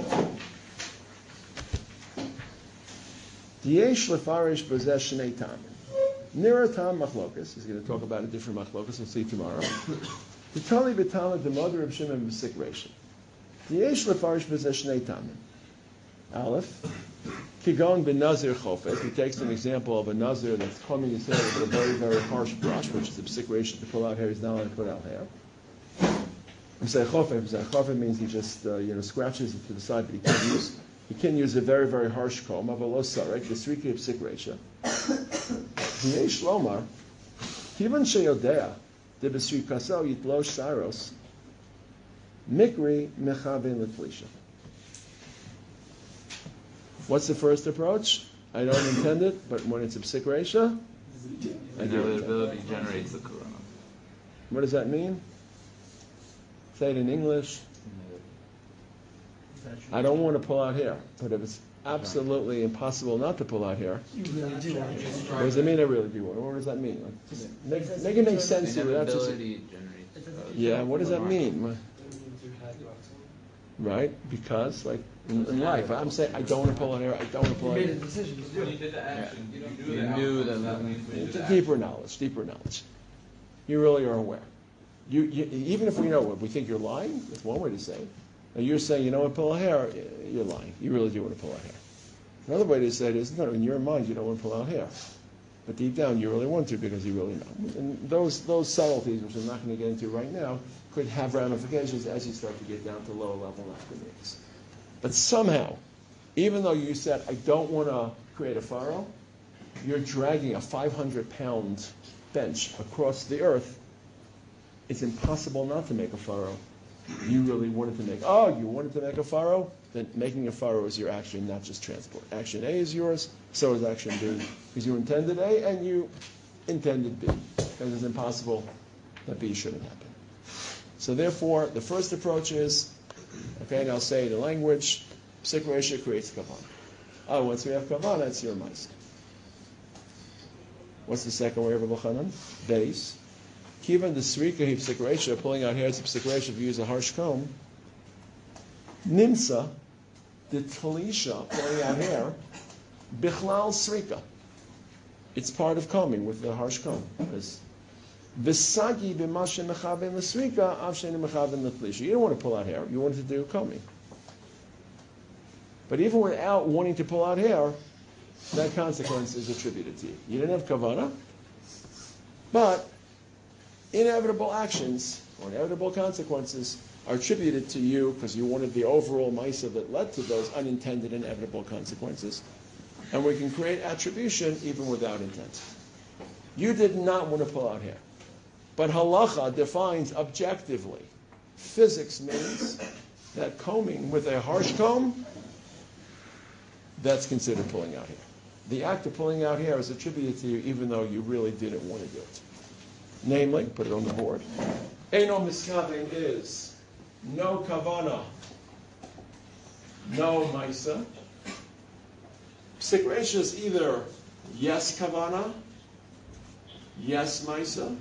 Speaker 1: D'yesh lefarish b'zeh shnei tam. Nira tam machlokas. He's going to talk about a different machlokas. We'll see tomorrow. The Tali b'Talmud, the mother of Shimon b'Psik Reisha. D'yesh lefarish b'zeh shnei tam. Aleph. Kigon b'nazir chofet. He takes an example of a nazir that's combing his hair with a very, very harsh brush, which is a Psik Reisha to pull out hair. He's not allowed to put out hair. B'zeh chofet. B'zeh chofet means he just uh, you know scratches it to the side, but he can't use. He can use a very, very harsh comb. Avalo sarek, the sriki of Psik Reisha. D'yesh lomar. Kivan sheyodea. De b'sri kasel yitlosh saros. Mikri mechavin l'tlisha. What's the first approach? I don't intend it, but when it's a Psik Reisha, I do intend
Speaker 6: ability generates the korana.
Speaker 1: What does that mean? Say it in English. I don't want to pull out hair, but if it's absolutely impossible not to pull out hair,
Speaker 4: You really do want to just
Speaker 1: what does it mean I really do want it? What does that mean? Like, just make, make it make sense to you without just... Yeah, what does that mean? Right? Because, like, in, in life, I'm saying, I don't want to pull out hair, I don't want to pull out
Speaker 4: made a
Speaker 1: hair.
Speaker 4: decision to do
Speaker 2: When you
Speaker 4: it.
Speaker 2: did the action, you knew
Speaker 6: You
Speaker 2: that
Speaker 6: knew
Speaker 2: outcome.
Speaker 6: that that
Speaker 2: means when you
Speaker 1: It's
Speaker 2: did
Speaker 1: a
Speaker 2: the
Speaker 1: deeper knowledge, deeper knowledge. You really are aware. You, you, even if we know what we think you're lying, that's one way to say it. Now you're saying, you know what, pull out hair, you're lying. You really do want to pull out hair. Another way to say it is, no, in your mind you don't want to pull out hair. But deep down you really want to because you really know. And those those subtleties, which I'm not going to get into right now, could have ramifications as you start to get down to lower level nafka-minas. But somehow, even though you said, I don't want to create a furrow, you're dragging a five hundred pound bench across the earth. It's impossible not to make a furrow. You really wanted to make, oh, you wanted to make a furrow? Then making a furrow is your action, not just transport. Action A is yours, so is action B. Because you intended A and you intended B. Because it's impossible that B shouldn't happen. So therefore, the first approach is, okay, and I'll say the language, psik reisha creates kavanah. Oh, once we have kavanah, it's your mice. What's the second way of Rabbi Chanan? Base. Kivan the srika he psik reisha, pulling out hairs of psik reisha, if you use a harsh comb, nimsa, the talisha, pulling out hair, bichlal srika. It's part of combing with the harsh comb. V'sagi b'mashe mechaben l'srika, avsheni mechaben l'tlisha. You don't want to pull out hair. You want to do combing. But even without wanting to pull out hair, that consequence is attributed to you. You didn't have kavanah, but inevitable actions or inevitable consequences are attributed to you because you wanted the overall maisa that led to those unintended inevitable consequences. And we can create attribution even without intent. You did not want to pull out hair. But halacha defines objectively. Physics means that combing with a harsh comb, that's considered pulling out hair. The act of pulling out hair is attributed to you even though you really didn't want to do it. Namely, put it on the board, Eino miskaven is no kavana, no maisa. Psik reisha is either yes kavana, yes maisa,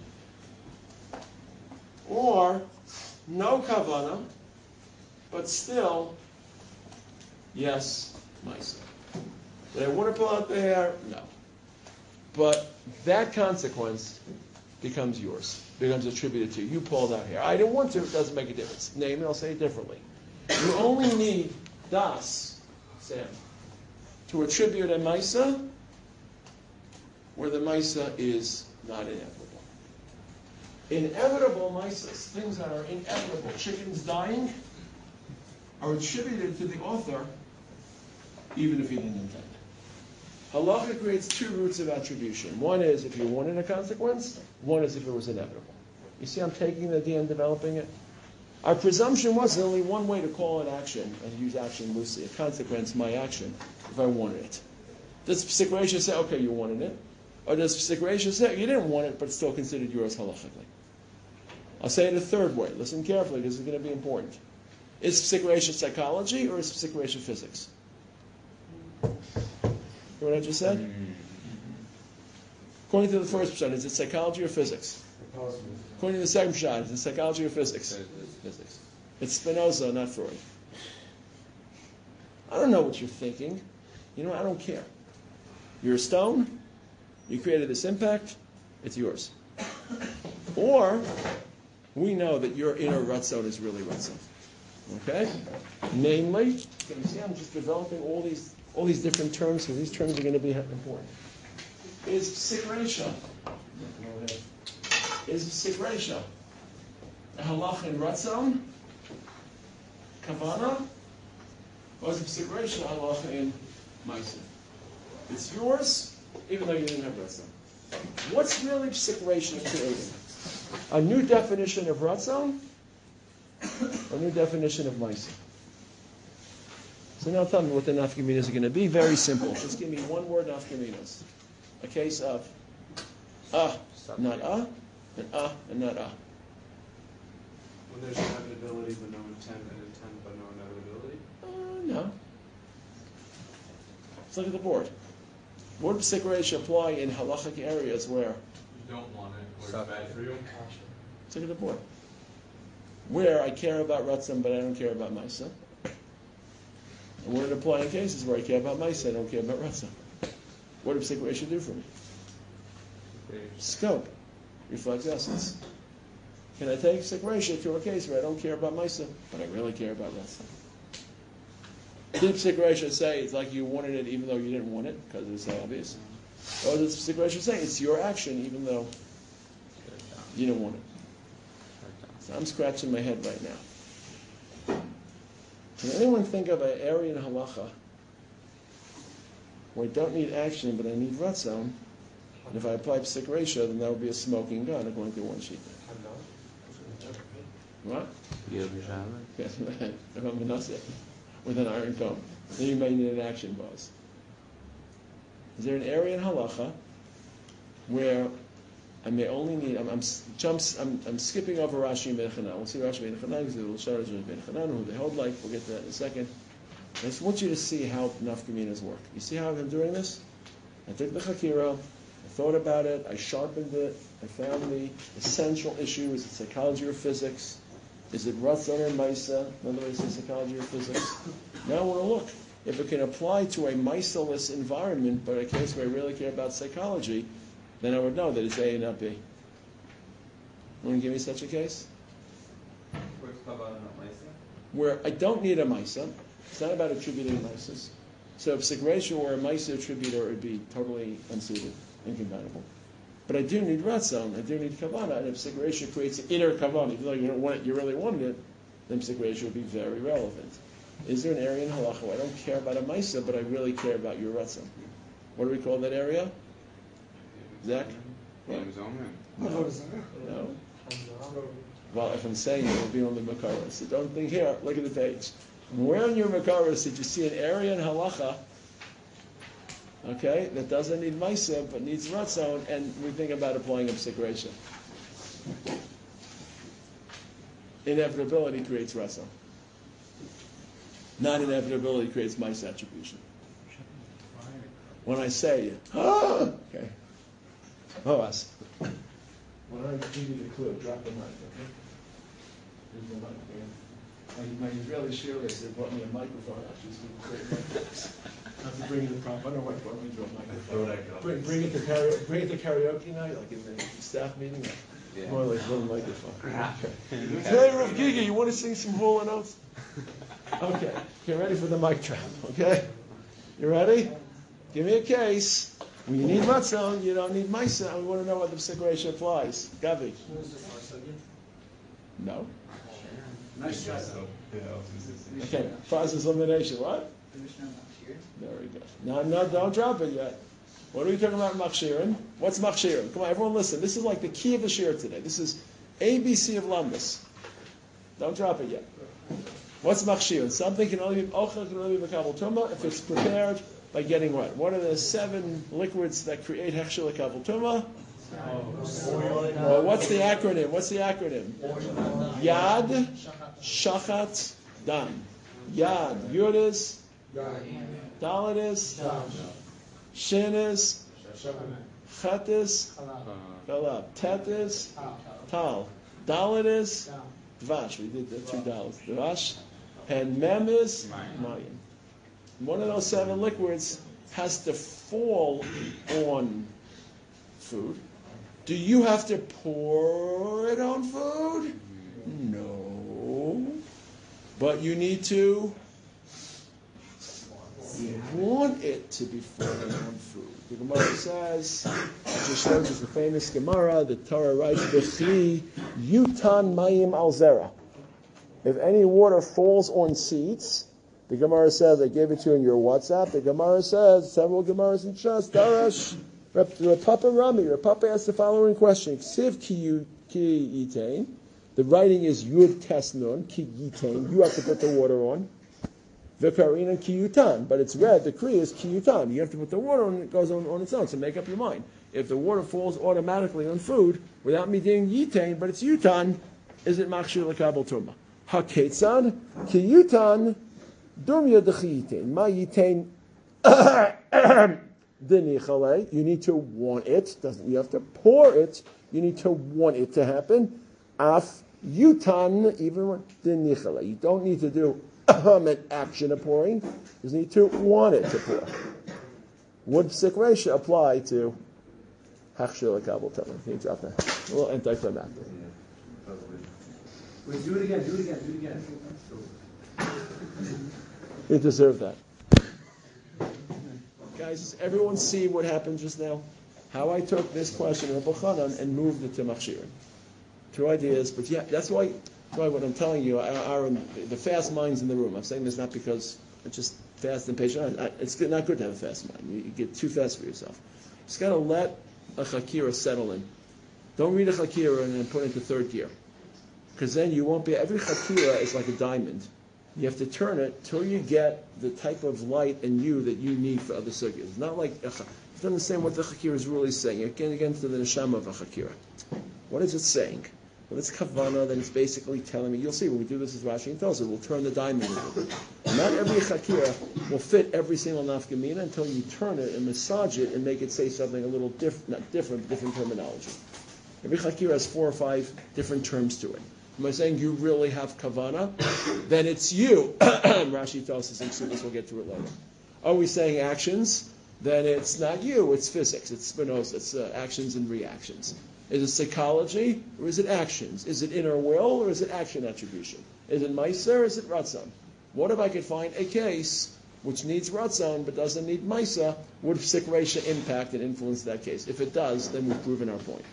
Speaker 1: or no kavana, but still yes maisa. Did I want to pull out the hair? No. But that consequence becomes yours, becomes attributed to you. You pulled out hair. I didn't want to, it doesn't make a difference. Name it, I'll say it differently. You only need das, Sam, to attribute a maisa where the maisa is not inevitable. Inevitable maisas, things that are inevitable, chickens dying, are attributed to the author even if he didn't intend. Halacha creates two routes of attribution. One is if you wanted a consequence, one is if it was inevitable. You see I'm taking the idea and developing it? Our presumption was there's only one way to call an action, and use action loosely, a consequence, my action, if I wanted it. Does psik reisha say, okay, you wanted it? Or does psik reisha say, you didn't want it, but it's still considered yours halachically? I'll say it a third way. Listen carefully, because it's going to be important. Is psik reisha psychology, or is psik reisha physics? You know what I just said? Mm-hmm. According to the first pshat, is it psychology or physics? According to the second pshat, is it psychology or physics? Physics. It's Spinoza, not Freud. I don't know what you're thinking. You know, I don't care. You're a stone. You created this impact. It's yours. Or we know that your inner ratzon is really ratzon. Okay? Namely, can you see I'm just developing all these all these different terms, because these terms are going to be important. Is psik reisha. Is psik reisha a halach in ratzon, kavana, or is psik reisha a halach in maisa? It's yours, even though you didn't have ratzon. What's really psik reisha creating? A new definition of ratzon, or a new definition of maisa? So now tell me what the nafkaminas are going to be. Very simple. Just give me one word nafkaminas. A case of ah, not ah, and ah, and not ah.
Speaker 6: When there's inevitability but no intent, and intent but no inevitability?
Speaker 1: Uh, no. Let's look at the board. Would psik reisha apply in halachic areas where?
Speaker 2: You don't want it, or it's bad for you.
Speaker 1: Let's look at the board. Where I care about ratzon, but I don't care about maisa. And would it apply in cases where I care about maisa, I don't care about ratzon? What does psik reisha do for me? Scope. Reflects essence. Can I take psik reisha to a case where I don't care about maisa, but I really care about ratzon? Did Psik Reisha say it's like you wanted it even though you didn't want it because it was so obvious? Or did Psik Reisha say it's your action even though you didn't want it? So I'm scratching my head right now. Can anyone think of an area in halacha where I don't need action but I need ratzon? And if I apply Psik Reisha, then that would be a smoking gun according to one sheet. What? Yes, with an iron comb. Then you may need an action boss. Is there an area in halacha where I may only need? I'm I'm, jumps, I'm, I'm skipping over Rashi and Ben Chanan. We'll see Rashi and Ben Chanan because the Sharash and Ben Chanan who they hold like. We'll get to that in a second. I just want you to see how nafkaminas work. You see how I'm doing this? I took the chakira, I thought about it, I sharpened it, I found the essential issue: is it psychology or physics? Is it Ratzon or Maisa? Another way to say psychology or physics. Now I want to look. If it can apply to a Maisa-less environment, but a case where I really care about psychology, then I would know that it's A and not B. You want to give me such a case? Where I don't need a Maisa. It's not about attributing Maisas. So if Psik Reisha or a Maisa attributor, it would be totally unsuited, incompatible. But I do need Ratzon, I do need Kavanah, and if Psik Reisha creates an inner Kavanah, even though you don't want it, you really wanted it, then Psik Reisha would be very relevant. Is there an area in halacha where I don't care about a Maisa, but I really care about your Ratzon? What do we call that area? Zach? What? No. No. Well, if I'm saying it, it will be on the Makara. So don't think here, look at the page. Where in your Makara did you see an area in halacha, okay, that doesn't need Maisa, but needs Ratzon, and we think about applying a Psik Reisha? Inevitability creates Ratzon. Non-inevitability creates Maisa attribution. When I say, ah, okay. Oh, us. When I give you the clue, drop the mic, okay? Here's the mic, man. My, my Israeli shearers, they brought me a microphone, actually, so we can create microphones. I have to bring in the prop. I don't know why brought me to a microphone. Bring, bring it to karaoke. Bring it to karaoke night, like in the staff meeting. Yeah. More like a little microphone. Okay. Hey, Rav Giga, you want to sing some Hula notes? Okay. Get ready for the mic drop. Okay. You ready? Give me a case. When you need Ratzon, you don't need Maisa. We want to know what the Psik Reisha applies. Gavi. No. Okay. Process elimination. What? There we go. No, no, don't drop it yet. What are we talking about Machshirin? What's Machshirin? Come on, everyone listen. This is like the key of the shir today. This is A B C of Lambdas. Don't drop it yet. What's Machshirin? Something can only be Ochel, can only be Makabel Tumah if it's prepared by getting what? What are the seven liquids that create Hechshel Makabel Tumah? Well, what's the acronym? What's the acronym? Yad, Shachat, Dam. Yad, Yud is, Dalet is, Shin is, Chet is, Chalab. Tet is, Tal. Dalet is, Dvash. We did the two Dalets. Dvash. And Mem is, Mayim. One of those seven liquids has to fall on food. Do you have to pour it on food? No. But you need to you want it to be falling on food. The Gemara says, it just shows us the famous Gemara, the Torah writes, V'chi yutan mayim al zera. If any water falls on seeds, the Gemara says, I gave it to you in your WhatsApp, the Gemara says, several Gemaras in Shas, Darash, Reb Papa Rami, Reb Papa asked the following question, Ksiv ki yitain. The writing is Yud Tes Nun, ki yitain. You have to put the water on. V'karina ki yutan. But it's read, the Kriya is ki yutan. You have to put the water on, and it goes on on its own, so make up your mind. If the water falls automatically on food, without me doing yitain, but it's yutan, is it machshir l'kabel tumah? Ha-ketzad, ki yutan, dumya d'chi yitain. Ma yitain, d'nichale. You need to want it. Doesn't you have to pour it? You need to want it to happen. Af yutan, even when d'nichale. You don't need to do an action of pouring. You need to want it to pour. Would Psik Reisha apply to Hachshir l'kabel tumah? Can you drop that? A little anticlimactic.
Speaker 7: Wait, do it again, do it again, do it again.
Speaker 1: You deserve that. Guys, does everyone see what happened just now? How I took this question of Rabbi Chanan and moved it to Machshirin. Two ideas, but yeah, that's why, that's why what I'm telling you, are, are the fast minds in the room. I'm saying this not because it's just fast and patient. It's good, not good to have a fast mind. You, you get too fast for yourself. You just got to let a Chakira settle in. Don't read a Chakira and then put it into third gear. Because then you won't be, every Chakira is like a diamond. You have to turn it till you get the type of light in you that you need for other sugyas. It's not like, you have to understand what the Chakira is really saying. You're getting against the neshama of a Chakira. What is it saying? Well, it's kavana, then it's basically telling me, you'll see when we do this as Rashi and tells it, we'll turn the diamond a little bit. Not every Chakira will fit every single nafkamina until you turn it and massage it and make it say something a little different, not different, but different terminology. Every Chakira has four or five different terms to it. Am I saying you really have kavana? Then it's you. Rashi tells us in Sudas, we'll get to it later. Are we saying actions? Then it's not you, it's physics, it's Spinoza, it's uh, actions and reactions. Is it psychology or is it actions? Is it inner will or is it action attribution? Is it Maisa or is it Ratzon? What if I could find a case which needs Ratzon but doesn't need Maisa? Would Sikresha impact and influence that case? If it does, then we've proven our point.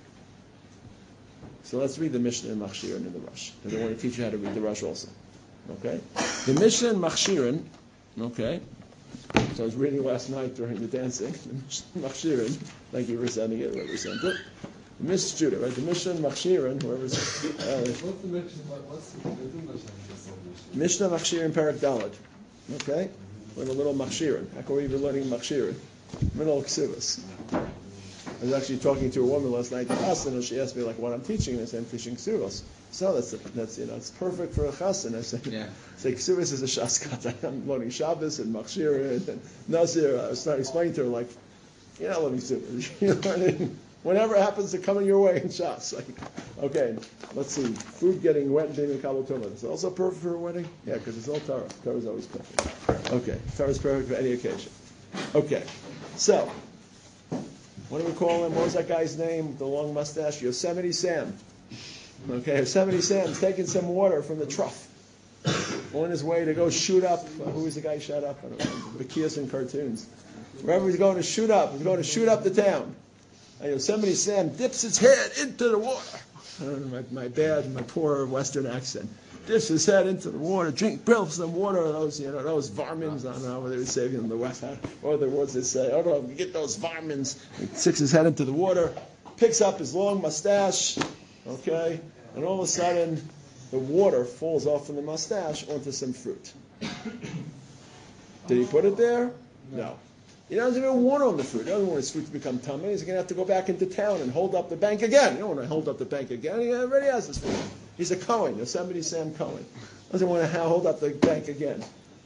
Speaker 1: So let's read the Mishnah in Machshirin and the Rush. Because I want to teach you how to read the Rush also. Okay? The Mishnah in Machshirin, okay? So I was reading last night during the dancing. The Mishnah in Machshirin, thank you for sending it, whoever sent it. The Mishnah Judah, right? The Mishnah in Machshirin, whoever's... Uh,
Speaker 2: What's the Mishnah? What's the Mishnah?
Speaker 1: Mishnah Machshirin Parak Dalad. Okay? We're in a little Machshirin. How come we're learning Machshirin? Middle Ksivas. I was actually talking to a woman last night in Chassan, and she asked me like what I'm teaching, and I said I'm teaching Ksuvos. So that's that's you know it's perfect for a Chassan. I said, yeah. say Ksuvos is a Shaskata. I'm learning Shabbos and Machshir and Nazir. I was starting to explain to her like, you're not learning Ksuvos. You're learning whatever happens to coming your way in Shas. Like, okay, let's see. Food getting wet and being a Kabbalah Tumah. Is it also perfect for a wedding? Yeah, because it's all Torah. Torah is always perfect. Okay, Torah is perfect for any occasion. Okay, so. What do we call him? What was that guy's name? The long mustache? Yosemite Sam. Okay, Yosemite Sam's taking some water from the trough on his way to go shoot up. Uh, who was the guy who shot up? I don't know. Bakias in cartoons. Wherever he's going to shoot up, he's going to shoot up the town. And Yosemite Sam dips his head into the water. I don't know, my, my bad, my poor Western accent. Dips his head into the water, drink, grill some water, those, you know, those varmints, I don't know what they would say in the West, or the words they say, oh no, get those varmints. He sticks his head into the water, picks up his long mustache, okay, and all of a sudden, the water falls off from the mustache onto some fruit. Did he put it there? No. He doesn't even want on the fruit. He doesn't want his fruit to become tummy. He's going to have to go back into town and hold up the bank again. You don't want to hold up the bank again. He already has his fruit. He's a Cohen, Yosemite Sam Cohen. Doesn't want to hold up the bank again.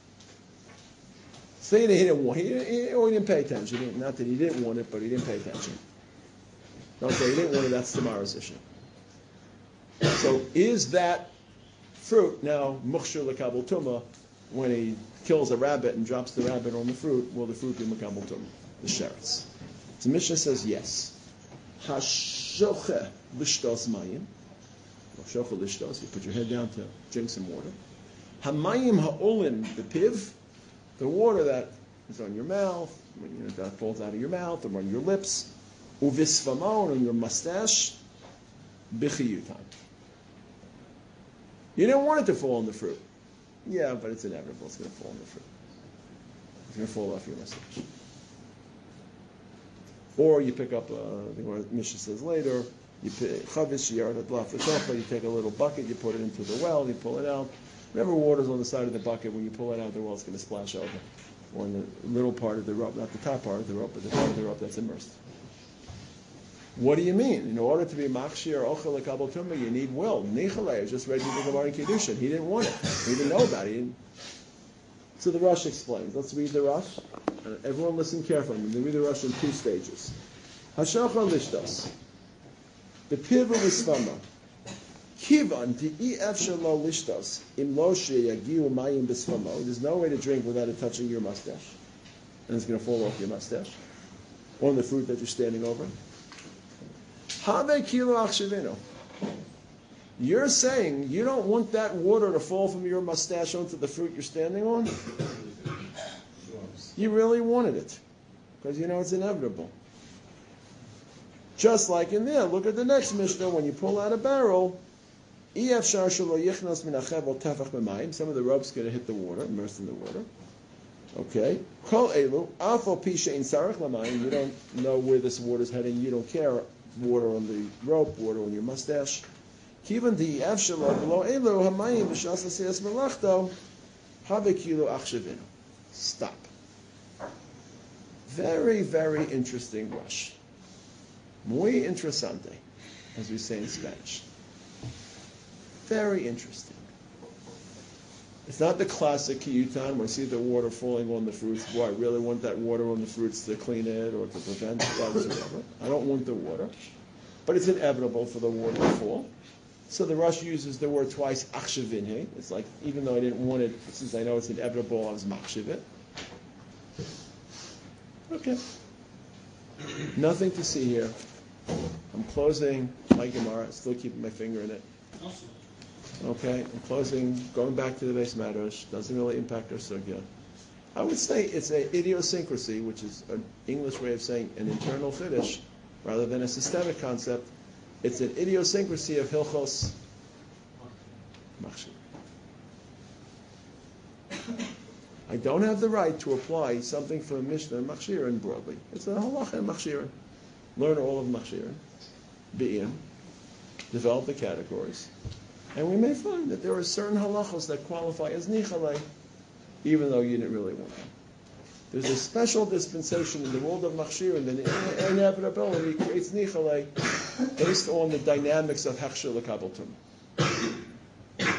Speaker 1: So he didn't want. He didn't, he, or he didn't pay attention. He didn't, not that he didn't want it, but he didn't pay attention. Don't say he didn't want it. That's tomorrow's issue. So is that fruit now mukhshir lekabel tumah when he kills a rabbit and drops the rabbit on the fruit? Will the fruit be mekabel tumah? The sheretz. The Mishnah says yes. Hashoche lishtos mayim. You put your head down to drink some water. Hamayim ha'olin b'piv, the water that is on your mouth, when you know, that falls out of your mouth or on your lips, uvisvamon on your mustache, b'chiyutan. You didn't want it to fall on the fruit. Yeah, but it's inevitable. It's going to fall on the fruit. It's going to fall off your mustache. Or you pick up, uh, I think what Mishnah says later, you pick chavis, you take a little bucket, you put it into the well, you pull it out. Whatever water's on the side of the bucket, when you pull it out of the well, it's going to splash over. Or in the little part of the rope, not the top part of the rope, but the part of the rope that's immersed. What do you mean? In order to be machshir ochel lekabel tumah, you need will. Nichalei is just ready to the Gemara in Kiddushin. He didn't want it. He didn't know about it. He didn't. So the Rush explains. Let's read the Rush. Uh, everyone listen carefully. We read the Rush in two stages. Hashachar lishtos. The pivu l'svama. Kivan ti efshar lo lishtos im lo sheyagiu mayim b'svamo. There's no way to drink without it touching your mustache, and it's going to fall off your mustache on the fruit that you're standing over. Have kilo achshivino. You're saying you don't want that water to fall from your mustache onto the fruit you're standing on? You really wanted it. Because you know it's inevitable. Just like in there, look at the next Mishnah. When you pull out a barrel, some of the rope's going to hit the water, immersed in the water. Okay. You don't know where this water's heading. You don't care. Water on the rope, water on your mustache. Stop. Very, very interesting rush. Muy interesante, as we say in Spanish. Very interesting. It's not the classic kiyutan where I see the water falling on the fruits. Boy, I really want that water on the fruits to clean it or to prevent bugs or whatever. I don't want the water. But it's inevitable for the water to fall. So the Rush uses the word twice, achshavinhe. It's like, even though I didn't want it, since I know it's inevitable, I was machshav it. Okay. Nothing to see here. I'm closing my Gemara, still keeping my finger in it. Okay, I'm closing, going back to the base matters. Doesn't really impact our sugya. I would say it's an idiosyncrasy, which is an English way of saying an internal chiddush, rather than a systemic concept. It's an idiosyncrasy of Hilchos Machshir. I don't have the right to apply something from Mishnah and Machshirin broadly. It's a halacha in Machshirin. Learn all of Machshirin. Be'im. Develop the categories. And we may find that there are certain halachos that qualify as nichalei, even though you didn't really want them. There's a special dispensation in the world of Machshirin that in inevitability creates nichalei based on the dynamics of Hechsher L'Kabel Tumah.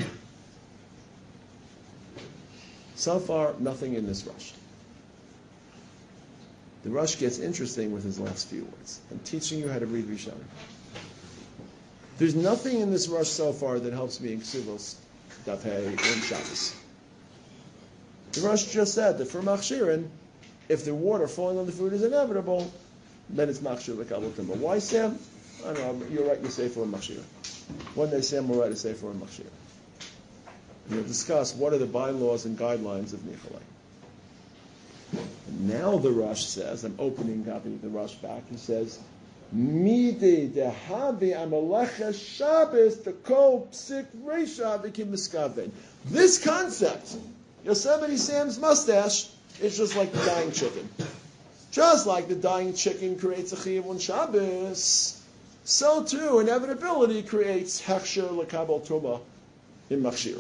Speaker 1: So far, nothing in this rush. The rush gets interesting with his last few words. I'm teaching you how to read Rishonim. There's nothing in this rush so far that helps me in Ksuvos, Daf Hey, and Shabbos. The rush just said that for Machshirin, if the water falling on the food is inevitable, then it's Machshir L'Kabel Tumah. Why, Sam? I don't know, you're right, you say for a Machshirin. One day Sam will write a say for a Machshirin. And we'll discuss what are the bylaws and guidelines of Nichalai. Now the Rush says, I'm opening copy the Rush back, he says, Midi dehavi amalecha Shabbos the kol psik reisha v'kim miskaven. This concept, Yosemite Sam's mustache, is just like the dying chicken. Just like the dying chicken creates a chiyuv on Shabbos, so too inevitability creates hechsher l'kabel tumah in Machshirin.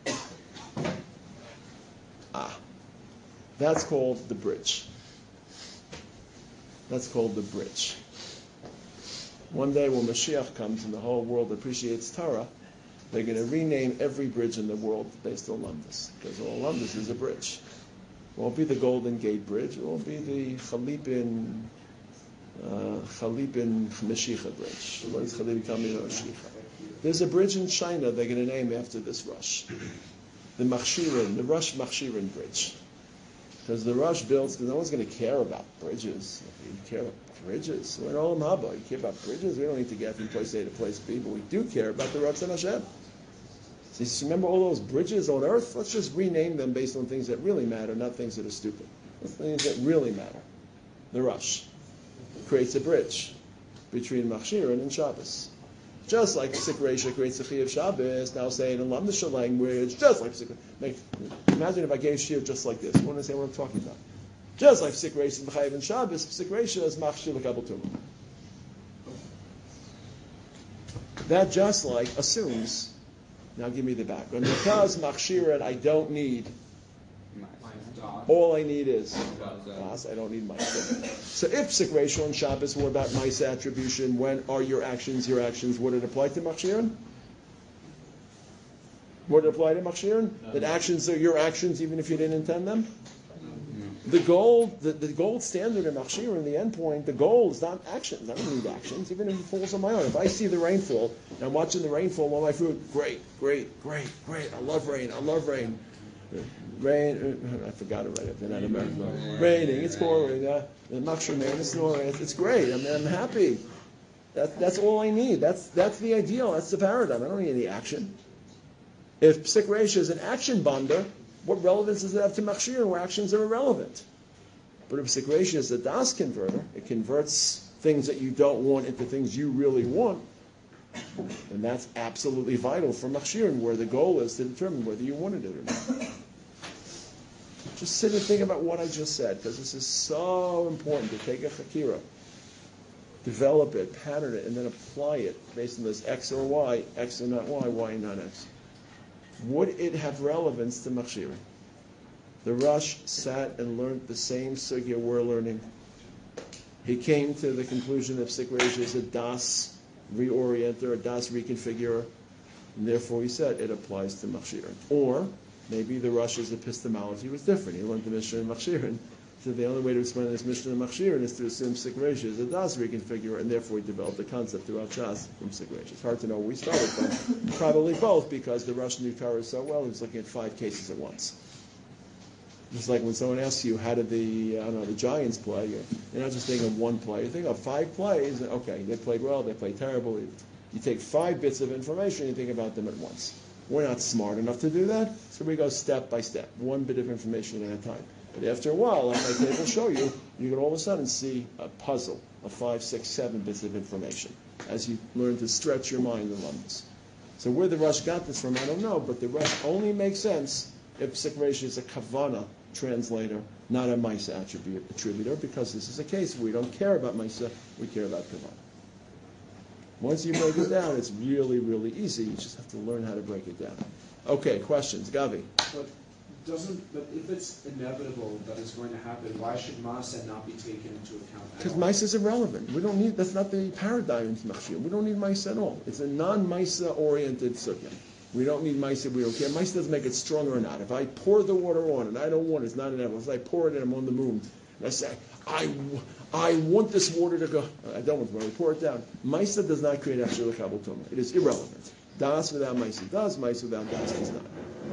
Speaker 1: Ah, that's called the bridge. That's called the bridge. One day when Mashiach comes and the whole world appreciates Torah, they're going to rename every bridge in the world based on Lumdus, because all Lumdus is a bridge. It won't be the Golden Gate Bridge. It won't be the Chalipin uh, Chalipin Mashiach Bridge. What is Chalipin Mashiach? There's a bridge in China they're going to name after this Rush. The Machshirin, the Rush Machshirin Bridge. Because the Rush builds, because no one's going to care about bridges. You care about bridges. We're in Olam Haba. You care about bridges? We don't need to get from place A to place B, but we do care about the Ratzon Hashem. So you remember all those bridges on earth? Let's just rename them based on things that really matter, not things that are stupid. Let's things that really matter. The Rush creates a bridge between Machshirin and Shabbos. Just like Psik Reisha creates the Chiyuv Shabbos, now saying in Lamdisha language, just like Psik Reisha. Imagine if I gave Shir just like this. You understand what I'm talking about? Just like Psik Reisha and Chayiv and Shabbos, Psik Reisha is Machshir L'Kabel Tumah. That just like assumes, now give me the background, because Machshirin I don't need, all I need is Das, I don't need Maisa. So if Psik Reisha and Shabbos were about Maisa attribution, when are your actions your actions? Would it apply to Machshirin? Would it apply to Machshirin? No. That actions are your actions even if you didn't intend them? No. The goal, the, the gold standard in Machshirin, the end point, the goal is not actions. I don't need actions, even if it falls on my own. If I see the rainfall, and I'm watching the rainfall on my food, great, great, great, great. I love rain, I love rain. Rain, I forgot it right after that. American. Raining, it's pouring. Uh, the Machshir man is snoring. It's, it's great. I mean, I'm happy. That, that's all I need. That's that's the ideal. That's the paradigm. I don't need any action. If psik reisha is an action bonder, what relevance does it have to machshir where actions are irrelevant? But if psik reisha is a das converter, it converts things that you don't want into things you really want, and that's absolutely vital for machshir, where the goal is to determine whether you wanted it or not. Just sit and think about what I just said, because this is so important to take a chakira, develop it, pattern it, and then apply it based on this X or Y, X or not Y, Y not X. Would it have relevance to machshir? The Rosh sat and learned the same sugya we're learning. He came to the conclusion that psik reisha is a das reorienter, a das reconfigurer, and therefore he said it applies to machshir. Or maybe the Rosh's epistemology was different. He learned the Mishnah in machshir, so the only way to explain this Mishnah in machshir is to assume psik reisha is a das reconfigurer, and therefore he developed the concept throughout Shas from psik reisha. It's hard to know where we started from. Probably both, because the Rosh knew Torah so well, he was looking at five cases at once. It's like when someone asks you, how did the, I don't know, the Giants play? You're, you're not just thinking of one play. You think of five plays. And okay, they played well, they played terrible. You, you take five bits of information, you think about them at once. We're not smart enough to do that, so we go step by step, one bit of information at a time. But after a while, like my table will show you, you can all of a sudden see a puzzle of five, six, seven bits of information as you learn to stretch your mind in numbers. So where the Rosh got this from, I don't know, but the Rosh only makes sense if psik reisha is a kavana translator, not a Maisa attribute, attributor, because this is a case where we don't care about Maisa, we care about Kavanah. Once you break it down, it's really, really easy. You just have to learn how to break it down. Okay, questions? Gavi?
Speaker 6: But doesn't, but if it's inevitable that it's going to happen, why should Maaseh not be taken into account?
Speaker 1: Because Maisa is irrelevant. We don't need, that's not the paradigm in Machshir. We don't need Maisa at all. It's a non-Maisa oriented sukkah. We don't need Maisa, we don't care. Maisa doesn't make it stronger or not. If I pour the water on and I don't want it, it's not inevitable. If I pour it and I'm on the moon, and I say, I, I want this water to go, I don't want the water, pour it down. Maisa does not create Achshir L'Kabel Tumah. It is irrelevant. Das without Maisa does, Maisa without Das does not.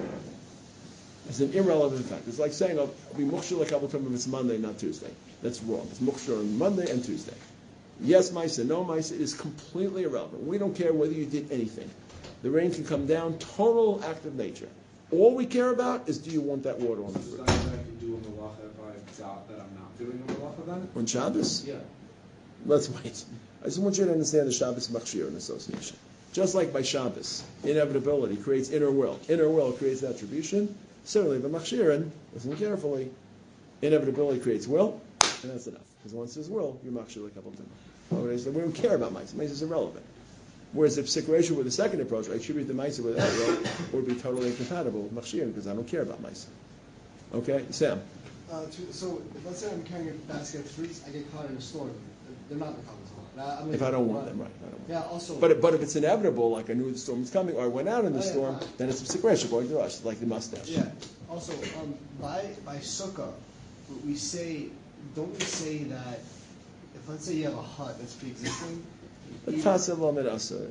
Speaker 1: It's an irrelevant fact. It's like saying, oh, I'll be Mukhshir L'Kabel Tumah if it's Monday, not Tuesday. That's wrong. It's Mukhshir on Monday and Tuesday. Yes, Maisa, no Maisa, it is completely irrelevant. We don't care whether you did anything. The rain can come down, total act of nature. All we care about is, do you want that water on the
Speaker 6: Does
Speaker 1: fruit?
Speaker 6: that mean I can do a malacha if I doubt that I'm not doing a malacha then?
Speaker 1: On Shabbos?
Speaker 6: Yeah.
Speaker 1: Let's wait. I just want you to understand the Shabbos Machshir in association. Just like by Shabbos, inevitability creates inner will. Inner will creates attribution. Similarly, by Machshirin, listen carefully, inevitability creates will, and that's enough. Because once there's will, you're Machshir a couple of times. We don't care about mice. Mice is irrelevant. Whereas if psik reisha with the second approach, I attribute the Maisa with that will, would be totally incompatible with Machshir, because I don't care about Maisa. Okay, Sam?
Speaker 7: Uh, to, so, if let's say I'm carrying a basket of fruits, I get caught in a storm. They're not in the common storm.
Speaker 1: If I don't want them, right. I don't want
Speaker 7: Yeah, also.
Speaker 1: But, if- but if it's inevitable, like I knew the storm was coming, or I went out in the
Speaker 7: Oh, yeah,
Speaker 1: storm,
Speaker 7: fine.
Speaker 1: then it's a psik reisha, according to Rush, like the mustache.
Speaker 7: Yeah. Also, um, by by sukkah, we say, don't we say that if let's say you have a hut that's pre-existing,
Speaker 1: But
Speaker 7: you-
Speaker 1: Tasa Lamed Asa,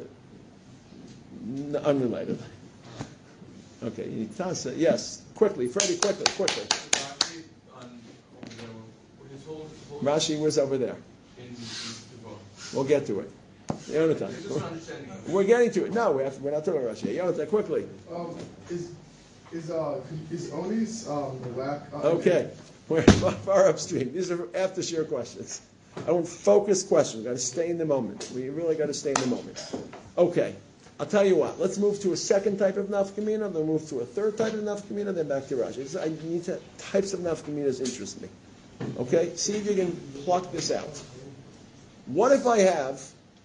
Speaker 1: n- unrelated. Okay, you need Tasa, yes, quickly, Freddie, quickly, quickly.
Speaker 2: Rashi on, you know, when his whole, whole
Speaker 1: Rashi was over there.
Speaker 2: in the book.
Speaker 1: We'll get to it. Yonatan.
Speaker 2: It's just an understanding of it.
Speaker 1: We're getting to it. No, we have to, we're not talking about Rashi. Yonatan, quickly.
Speaker 8: Um, is is uh is Onis um whack? Uh,
Speaker 1: Okay, we're far, far upstream. These are after share questions. I want focused questions. We've got to stay in the moment. We really got to stay in the moment. Okay, I'll tell you what. Let's move to a second type of nafkamina, then move to a third type of nafkamina, then back to Rashi. It's- I need to, types of nafkaminas interest me. Okay, see if you can pluck this out. What if I have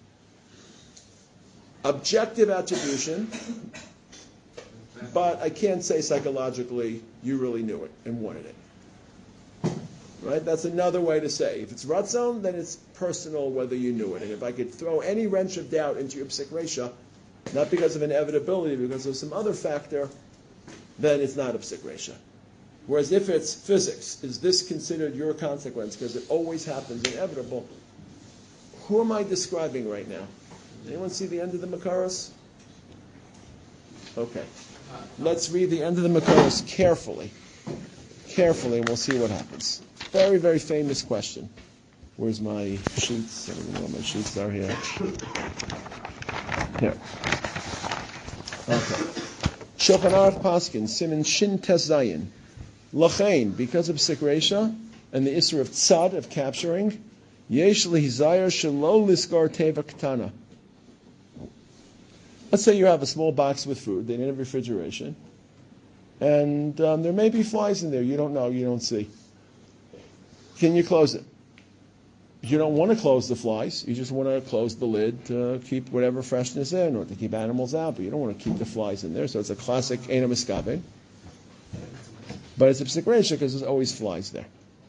Speaker 1: objective attribution, but I can't say psychologically you really knew it and wanted it? Right? That's another way to say. If it's ratzon, then it's personal whether you knew it. And if I could throw any wrench of doubt into your psik reisha, not because of inevitability, because of some other factor, then it's not a psik reisha. Whereas if it's physics, is this considered your consequence because it always happens inevitable? Who am I describing right now? Anyone see the end of the Makaros? Okay. Let's read the end of the Makaros carefully. Carefully, and we'll see what happens. Very, very famous question. Where's my sheets? I don't even know what my sheets are here. Here. Okay. Shulchan Aruch Paskin, Siman Shin Tes Zayin. Lachain, because of Psik Reisha and the Isser of Tzad, of capturing, Yesh Lihizayar Shelo Liskar Teva Ketana. Let's say you have a small box with food, they need a refrigeration, and um, there may be flies in there, you don't know, you don't see. Can you close it? You don't want to close the flies, you just want to close the lid to keep whatever freshness in, or to keep animals out, but you don't want to keep the flies in there, so it's a classic Eina Miskaven. But it's a Psik Reisha because there's always flies there.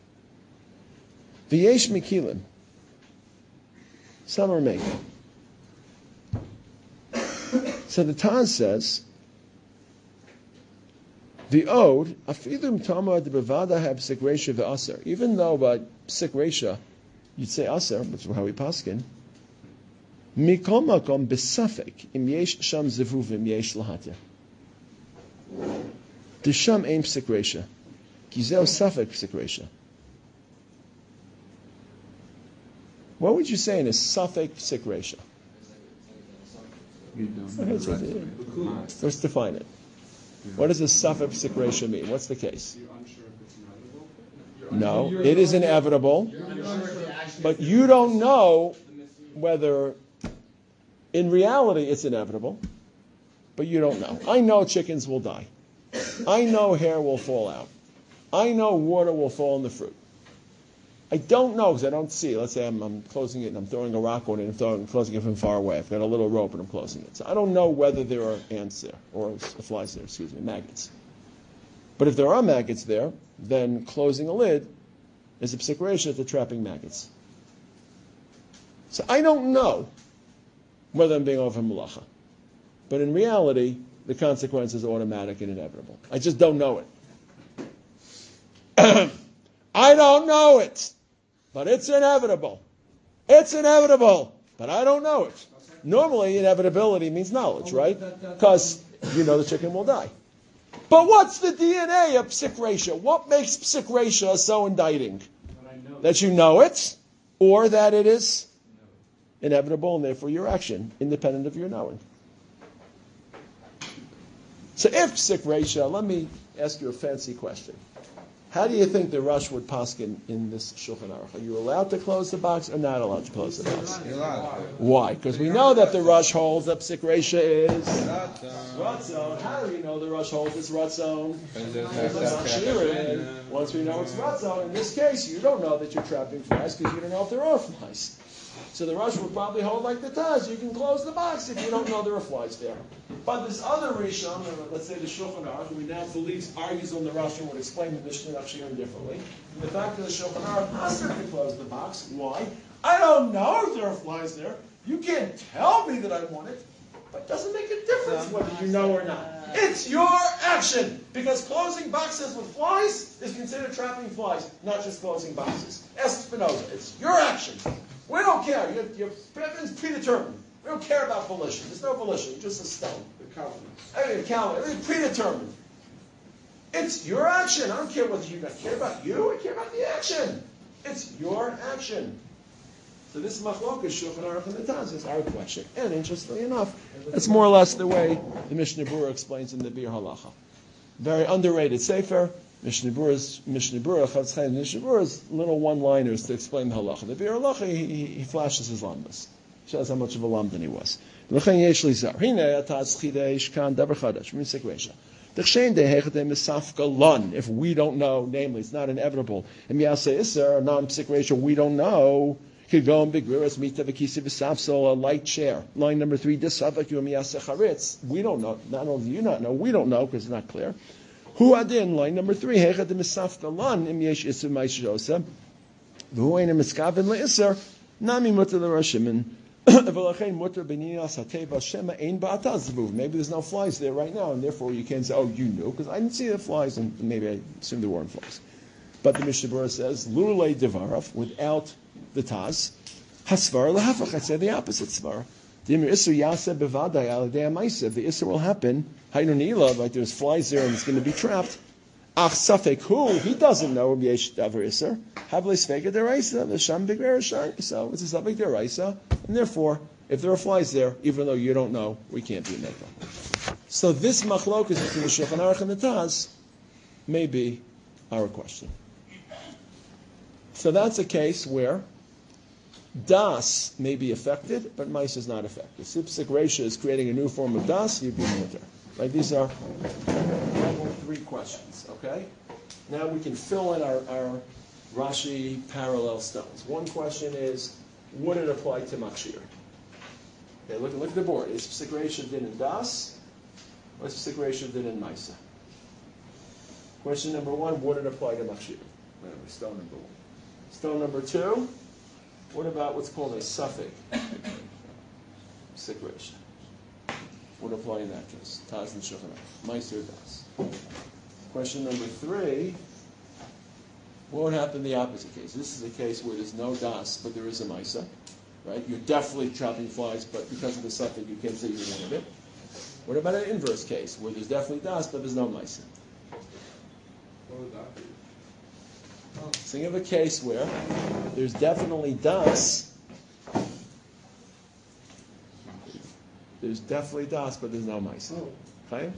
Speaker 1: V'yesh Mikilim. Some are made. So the Taz says, the Ode, Afidum Tama de Bavada have Psik Reisha v'Aser. Even though by Psik Reisha you'd say Aser, which is how we paskin, Mikol Makom Besafek im Yesh Sham Zevuvim Yesh Lahatya. The Sham aim Psik Reisha. Gizeo Safek Psik Reisha. What would you say in a Safek Psik Reisha? Let's define it. What does a Safek Psik Reisha mean? What's the case?
Speaker 6: You're unsure if it's inevitable?
Speaker 1: No, it is inevitable, but you don't know whether in reality it's inevitable, but you don't know. I know chickens will die. I know hair will fall out. I know water will fall in the fruit. I don't know because I don't see it. Let's say I'm, I'm closing it and I'm throwing a rock on it and I'm throwing, closing it from far away. I've got a little rope and I'm closing it. So I don't know whether there are ants there, or flies there, excuse me, maggots. But if there are maggots there, then closing a lid is a Psik Reisha to trapping maggots. So I don't know whether I'm being over malacha. But in reality, the consequence is automatic and inevitable. I just don't know it. I don't know it, but it's inevitable. It's inevitable, but I don't know it. Normally, inevitability means knowledge, right? Because you know the chicken will die. But what's the D N A of Psik Reisha? What makes Psik Reisha so indicting? That you know it, or that it is inevitable, and therefore your action, independent of your knowing. So if Psik Reisha, let me ask you a fancy question. How do you think the Rush would paskin in this Shulchan Aruch? Are you allowed to close the box or not allowed to close the box? Why? Because we know that the Rush holds that Psik Reisha is Ratzon. How do we know the Rush holds it's Ratzon? Once we know it's Ratzon, in this case, you don't know that you're trapping flies because you don't know if there are flies. So the Rush will probably hold like the Taz. You can close the box if you don't know there are flies there. But this other Rishon, let's say the Shulchan Aruch, who we now believe argues on the Rush and would explain the Mishnah Nachshir differently. And the fact that the Shulchan Aruch asks to close the box. Why? I don't know if there are flies there. You can't tell me that I want it. But it doesn't make a difference whether you know or not. It's your action. Because closing boxes with flies is considered trapping flies, not just closing boxes. Ask Spinoza. It's your action. We don't care. Your, your everything's predetermined. We don't care about volition. There's no volition. It's just a stone.
Speaker 6: The Calvinists.
Speaker 1: I mean, Calvin, everything's predetermined. It's your action. I don't care whether you care about you. I care about the action. It's your action. So this machlokas Shulchan Aruch and the Taz is our question. And interestingly enough, that's more or less the way the Mishnah Berurah explains in the Bir Halacha. Very underrated sefer. Mishnah Berurah's Mishnah Berurah, Chafetz Chaim Mishnah Berurah's little one-liners to explain the halacha. The Bir Halacha, he, he, he flashes his lamdas. Shows how much of a lamdan he was. L'chein yesh li zar. Hine ataz chidesh kan davar chadash. Min Psik Reisha. D'chshein dehechete misafka lun. If we don't know, namely, it's not inevitable. And miyaseh iser, non Psik Reisha, we don't know. Could go and begriras mita v'kisi v'safsol, a light chair. Line number three, disavak yu miyaseh charitz. We don't know. Not only do you not know, we don't know because it's not clear. Hu adin, line number three, hechad misafka lan im yesh iser ma'ishosa. V'hu ein miskaven le'iser, nami mutter l'rashimin. Maybe there's no flies there right now, and therefore you can't say, oh, you knew, because I didn't see the flies, and maybe I assumed there weren't flies. But the Mishnah Berurah says, Lulei Devarav, without the Taz, Hasvar Lahafach, I say the opposite Svar. The Isser will happen, like there's flies there and it's going to be trapped, Ach safek who he doesn't know yesh davar iser. Havle sveka deraisa the sham bigrer shar. So it's a safek deraisa, and therefore, if there are flies there, even though you don't know, we can't be mekel. So this machlokas between the Shulchan Aruch and the Taz may be our question. So that's a case where das may be affected, but mice is not affected. Sipsik Reisha is creating a new form of das, you'd be mutter. Right? These are level three questions, okay? Now we can fill in our, our Rashi parallel stones. One question is, would it apply to Machshir? Okay, look, look at the board. Is Sipsik Reisha din in das, or is Sipsik Reisha din in Maisa? Question number one, would it apply to Machshir? Whatever, stone number one. Stone number two, what about what's called a suffix situation? Would apply in that case. Taz and Shulchan Aruch. Meiser das. Question number three, what would happen in the opposite case? This is a case where there's no das, but there is a Meisa. Right? You're definitely chopping flies, but because of the suffix, you can't say you wanted it. What about an inverse case, where there's definitely das, but there's no Meisa?
Speaker 6: What would that be?
Speaker 1: Think of a case where there's definitely das. There's definitely das, but there's no mice.
Speaker 7: Oh.
Speaker 1: Okay?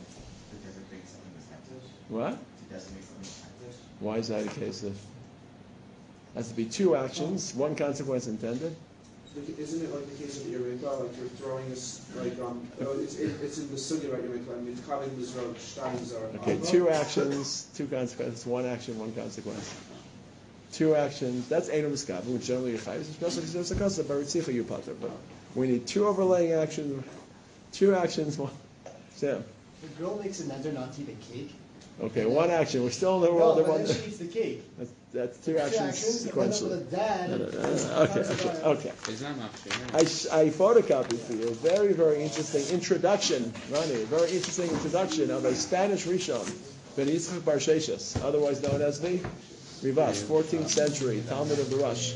Speaker 1: What? Why is that a case of? Has to be two actions, one consequence intended.
Speaker 6: Isn't it like the case of Yerika, like you're throwing this, like, um, oh, it's, it, it's in the sugya about Yerika, I mean, Kavin Mizrach, Steins are.
Speaker 1: Okay, two actions, two consequences, one action, one consequence. Two actions, that's Eino Miskav, which generally is Chayv, especially because there's a custom, but Ritzicha you potter. But we need two overlaying actions, two actions, one. Sam.
Speaker 7: The girl makes a neder not to eat a cake.
Speaker 1: Okay, one action. We're still in the
Speaker 7: No,
Speaker 1: world
Speaker 7: but
Speaker 1: of one.
Speaker 7: then she eats the cake.
Speaker 1: That's, that's two
Speaker 7: Two
Speaker 1: actions
Speaker 7: actions, and then
Speaker 1: sequentially.
Speaker 7: with the dad,
Speaker 1: No, no, no, no,
Speaker 7: it's
Speaker 1: no. Okay,
Speaker 7: consequence.
Speaker 1: okay, okay. I, sh- I photocopied for you a very, very interesting introduction, Ronnie, a very interesting introduction of a Spanish Rishon, Ben Yitzchak Bar Sheshes, otherwise known as the Rivash, fourteenth century, Talmud of the Rush.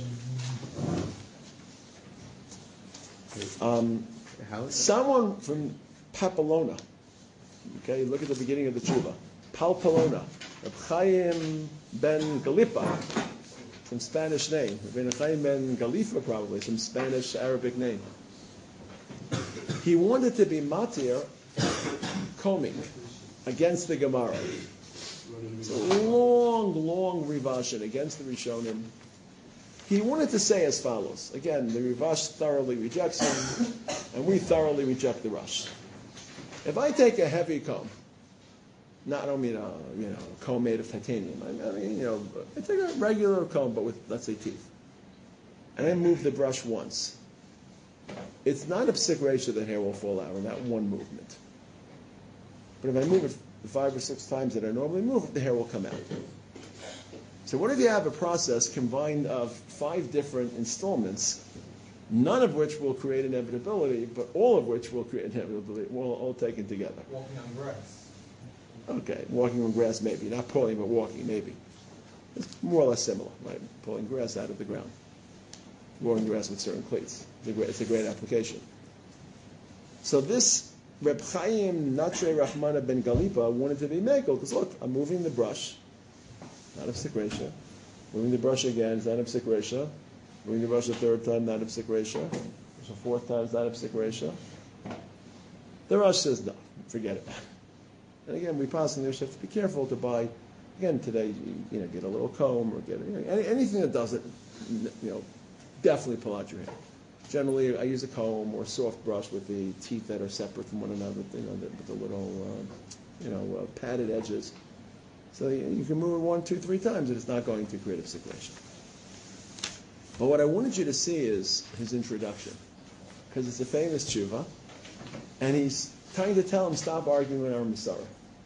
Speaker 1: Um, someone from Papelona, okay, look at the beginning of the tshuva. Palpelona, Reb Chaim ben Galipa, some Spanish name. Reb Chaim ben Galifa, probably, some Spanish Arabic name. He wanted to be matir combing against the Gemara. It's a long, long rivashin against the Rishonim. He wanted to say as follows. Again, the Rivash thoroughly rejects him, and we thoroughly reject the Rush. If I take a heavy comb, not I don't mean a you know a comb made of titanium. I mean you know I take a regular comb, but with let's say teeth, and I move the brush once. It's not a psik ratio that hair will fall out in that one movement. But if I move it five or six times that I normally move, the hair will come out. So what if you have a process combined of five different installments, none of which will create inevitability, but all of which will create inevitability, all, all taken together?
Speaker 3: Walking on grass.
Speaker 1: Okay, walking on grass maybe, not pulling, but walking maybe. It's more or less similar, right? Pulling grass out of the ground. Walking grass with certain cleats. It's a great, it's a great application. So this Reb Chaim Natre Rahmana ben Galipa wanted to be mekel, because look, I'm moving the brush, not of psik ratio. Moving the brush again, it's not of psik ratio. Moving the brush a third time, not of psik ratio. A fourth time, it's not of psik ratio. The Rush says no, forget it. And again, we possibly have to be careful to buy. Again, today, you, you know, get a little comb or get you know, any, anything that does it. You know, definitely pull out your hair. Generally, I use a comb or a soft brush with the teeth that are separate from one another. You know, the, with the little, uh, you know, uh, padded edges. So you, you can move it one, two, three times, and it's not going to create a situation. But what I wanted you to see is his introduction, because it's a famous tshuva, and he's trying to tell him, stop arguing with our Masara.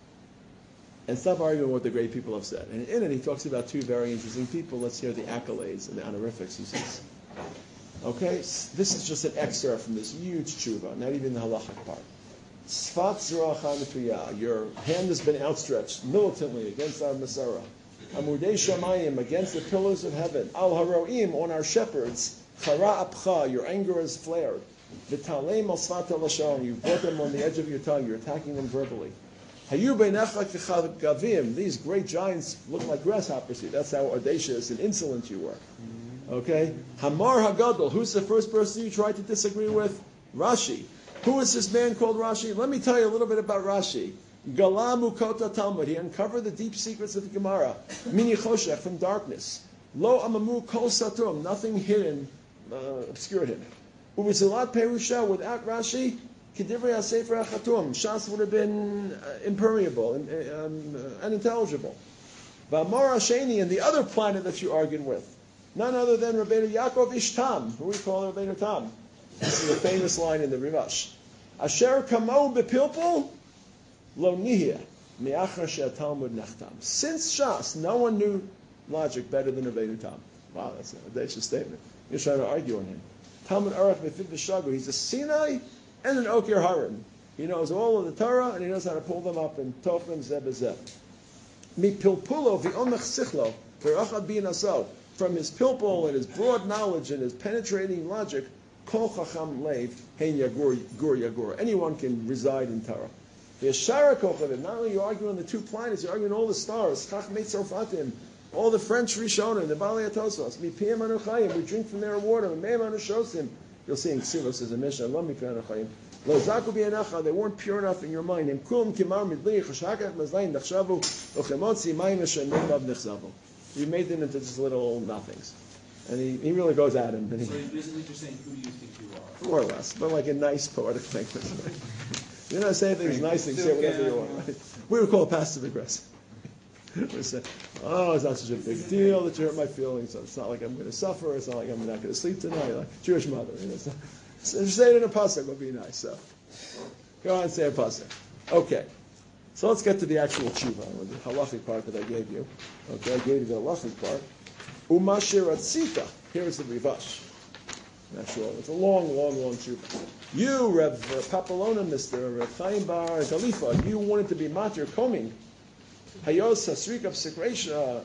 Speaker 1: And stop arguing what the great people have said. And in it, he talks about two very interesting people. Let's hear the accolades and the honorifics he says. Okay? This is just an excerpt from this huge tshuva, not even the halachic part. Sfat zerachan nefiyah. Your hand has been outstretched militantly against our Masara. Amudei shamayim, against the pillars of heaven. Al haroim, on our shepherds. Chara apcha, your anger is flared. V'talem al sfat lashon, you've brought them on the edge of your tongue, you're attacking them verbally. Hayu beinecha kechavim. These great giants look like grasshoppers. See, that's how audacious and insolent you were. Okay? Hamar Hagadol. Who's the first person you tried to disagree with? Rashi. Who is this man called Rashi? Let me tell you a little bit about Rashi. Galamu Kota Talmud. He uncovered the deep secrets of the Gemara. Mini Choshech, from darkness. Lo Amamu Kol Satum. Nothing hidden uh, obscured him. Uvizilat Perusha. Without Rashi, Kedivrei HaSefer HaChatum. Shas would have been uh, impermeable and um, uh, unintelligible. V'amar Hasheni, and the other planet that you argued with. None other than Rabbeinu Yaakov Ishtam. Who we call Rabbeinu Tam. This is a famous line in the Rivash. Asher Kamo Bepilpul. Lo nihya mi'achar she'atalmud nechtam. Since Shas, no one knew logic better than Rabbeinu Tam. Wow, that's an audacious statement. You're trying to argue on him. Talmud Arach Mefiv V'Shagu. He's a Sinai and an Okir Harim. He knows all of the Torah and he knows how to pull them up in Tofim Zeh B'Zeh. Mi pilpulo v'omech sichlo v'rachad b'inaso. From his pilpul and his broad knowledge and his penetrating logic, kol chacham leiv hein yagur gur yagur. Anyone can reside in Torah. The Ashara Kochavim, not only are you arguing the two planets, you're arguing all the stars, Chachmei Tzorfatim, all the French Rishonim, the Balei Atosos, Mipiyam Anuchayim, we drink from their water, Meim Anushosim. You'll see in Ksilos as a mission, Lo Mipiyam Anuchayim. Lo Zaku B'Yanacha, they weren't pure enough in your mind. Im Kulm Kimar Midli, Chashakach Mazlayim Nachshavu, Ochemotzi Mayim Hashem Nimav Nechzavu. You made them into just little nothings. And he, he really goes at him. And he,
Speaker 6: So basically you're saying, who do you think you are?
Speaker 1: more or less, but like a nice poetic language. You're not saying things nice things, say whatever you want. Right? We would call it passive aggressive. We say, oh, it's not such a big deal that you hurt my feelings. So it's not like I'm going to suffer. It's not like I'm not going to sleep tonight. Like Jewish mother. You know, it's not, so say it in a pasuk would be nice. So go on and say a pasuk. Okay. So let's get to the actual tshuva, the halachic part that I gave you. Okay, I gave you the halachic part. Umashir atzita. Here is the rivash. Not sure. It's a long, long, long tshuva. You, Rev Papalona, Mister Chaim Bar Khalifa, you wanted to be matir combing. Hayos Hasrik of Sekresha,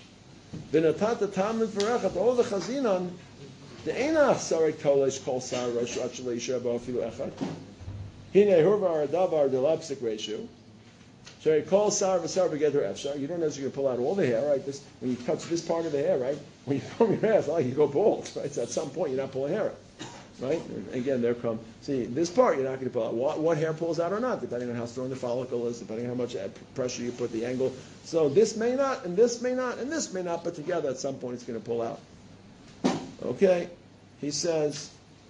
Speaker 1: Vinatata Tamid Verechat, all the Chazinon, the Einach Sarek Kolesh Kol Sar Rosh Rachalei Sheba Afilu Echad. Hine Hurvar Davar Delab Sekreshu. So he calls Sar Vasar Begether Efshar. You don't necessarily pull out all the hair, right? This, when you touch this part of the hair, right? When you comb your hair, it's not like you go bald, right? So at some point, you're not pulling hair out. Right? And again, there come. See, this part you're not going to pull out. What, what hair pulls out or not, depending on how strong the follicle is, depending on how much pressure you put, the angle. So this may not, and this may not, and this may not, but together at some point it's going to pull out. Okay? He says,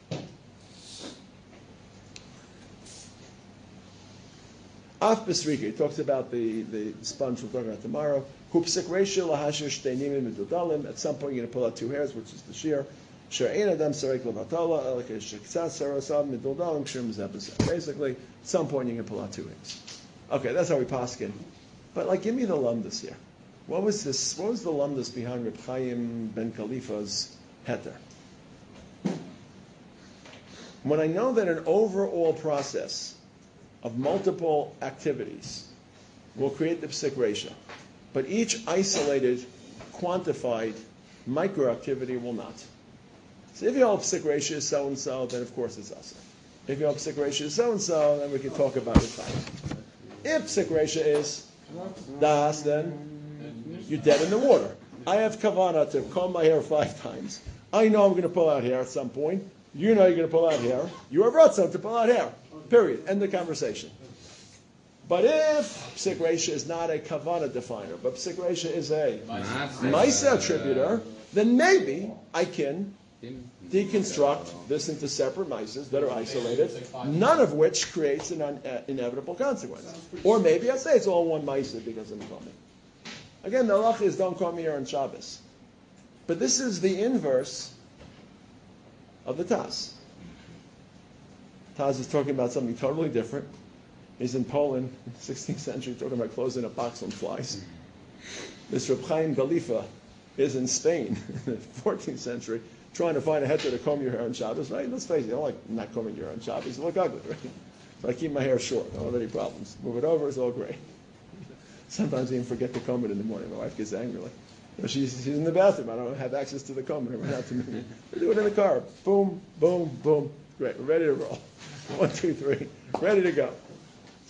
Speaker 1: Af Besrika, he talks about the, the sponge we're talking about tomorrow. Hupsik ratio lahashir shteinim medudalim. At some point you're going to pull out two hairs, which is the shear. Basically, at some point you can pull out two hairs. Okay, that's how we paskin. But like, give me the lumdus here. What was this? What was the lumdus behind Reb Chaim ben Khalifa's heter? When I know that an overall process of multiple activities will create the psik ratio, but each isolated, quantified microactivity will not. So if your psik ratio is so and so, then of course it's asa. If your psik ratio is so and so, then we can talk about it fine. If psik ratio is das, then you're dead in the water. I have kavana to comb my hair five times. I know I'm going to pull out hair at some point. You know you're going to pull out hair. You have ratzon to pull out hair. Period. End the conversation. But if psik ratio is not a kavana definer, but psik ratio is a maisa attributor, then maybe I can deconstruct this into separate mices that are isolated, none of which creates an un- uh, inevitable consequence. Or maybe I say it's all one mice because I'm coming. Again, the halacha is don't come here on Shabbos. But this is the inverse of the Taz. Taz is talking about something totally different. He's in Poland in the sixteenth century talking about closing a box on flies. This Reb Chaim Khalifa is in Spain in the fourteenth century trying to find a heter to comb your hair on Shabbos, right? Let's face it, I don't like not combing your hair on Shabbos. You look ugly, right? So I keep my hair short. I don't have any problems. Move it over, it's all great. Sometimes I even forget to comb it in the morning. My wife gets angry. Like, you know, she's, she's in the bathroom. I don't have access to the comb. And I run out to me. I do it in the car. Boom, boom, boom. Great. We're ready to roll. One, two, three. Ready to go.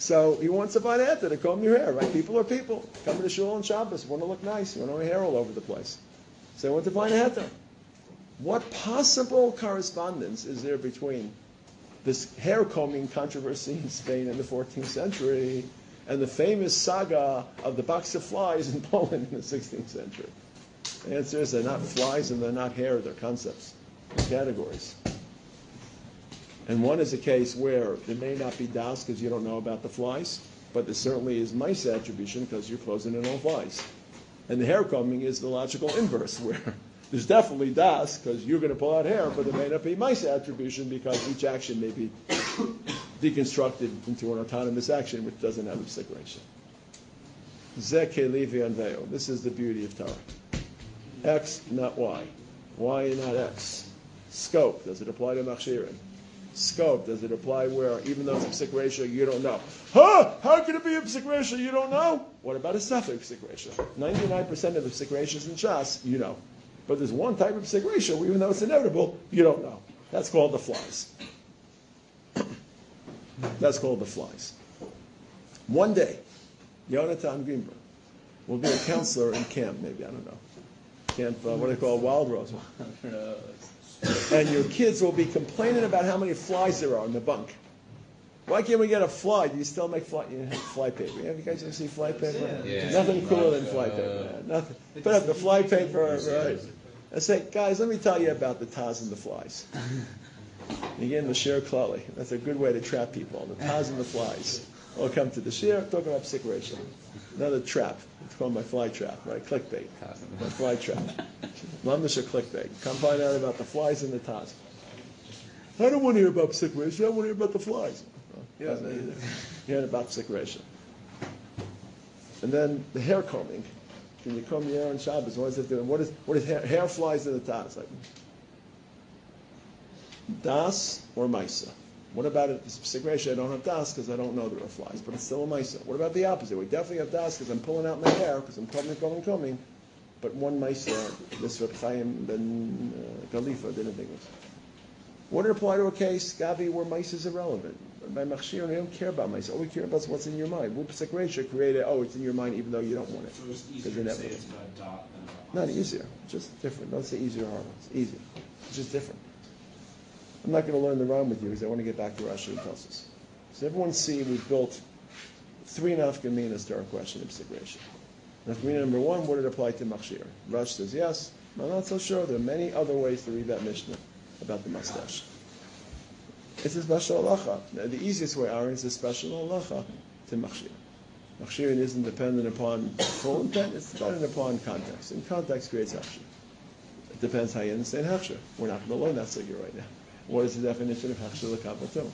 Speaker 1: So he wants to find out to comb your hair, right? People are people. Come to the shul on Shabbos, want to look nice, you want to have hair all over the place. So he wants to find out to. What possible correspondence is there between this hair combing controversy in Spain in the fourteenth century and the famous saga of the box of flies in Poland in the sixteenth century? The answer is they're not flies and they're not hair, they're concepts, they're categories. And one is a case where there may not be das because you don't know about the flies, but there certainly is mice attribution because you're closing in on flies. And the hair combing is the logical inverse, where there's definitely das because you're going to pull out hair, but there may not be mice attribution because each action may be deconstructed into an autonomous action which doesn't have a separation. Zeh kelevi anveo. This is the beauty of Torah. X, not Y. Y, not X. Scope. Does it apply to machshirin? Scope. Does it apply where, even though it's a psik ratio, you don't know? Huh? How can it be a psik ratio? You don't know? What about a suffix psik ratio? ninety-nine percent of the psik ratios in Shas, you know. But there's one type of psik ratio, even though it's inevitable, you don't know. That's called the flies. That's called the flies. One day, Yonatan Greenberg will be a counselor in camp, maybe, I don't know. Camp, uh, what do they call it? Wild Rose. And your kids will be complaining about how many flies there are in the bunk. Why can't we get a fly? Do you still make fly, you know, fly paper? Have you guys ever seen fly paper?
Speaker 2: Yeah.
Speaker 1: Nothing cooler than fly paper. Man. Nothing. Put up the fly paper, right? I say, guys, let me tell you about the Taz and the flies. Again, the shir klali. That's a good way to trap people. The Taz and the flies. I'll come to the shir, talking about psik ratio. Another trap. It's called my fly trap, right? Clickbait. My fly trap. Mamdasha clickbait. Come find out about the flies and the Taz. I don't want to hear about psik ratio. I want to hear about the flies. He doesn't either. He heard about psik ratio. And then the hair combing. Can you comb your hair on Shabbos? What is it doing? What is what is hair, hair flies in the Taz? Like, das or Maisa? What about it? Psik ratio, I don't have das because I don't know there are flies, but it's still a Maisa. What about the opposite? We definitely have das because I'm pulling out my hair because I'm combing, combing, combing. But one Maisa, this Reb Chaim ben uh, Khalifa didn't think it was. Would it apply to a case, Gavi, where mice is irrelevant? By machshir, we don't care about mice. All we care about is what's in your mind. Will psik ratio create it? Oh, it's in your mind even though you don't want it.
Speaker 6: So it's easier to say it's about a dot than about
Speaker 1: Not easier, just different. Don't say easier or harder. It's easier. It's just different. I'm not going to learn the rhyme with you because I want to get back to Rashi and Tosfos. So everyone see we've built three nafkaminas to our question of psik ratio. Nafkamina number one, would it apply to machshir? Rash says yes. I'm not so sure. There are many other ways to read that Mishnah about the mustache. It's a special halacha. The easiest way, Aaron, is a special halacha to machshir. Machshirin isn't dependent upon full intent, it's dependent upon context. And context creates hechsher. It depends how you understand hechsher. We're not going to learn that sugya right now. What is the definition of hechsher l'kavatum?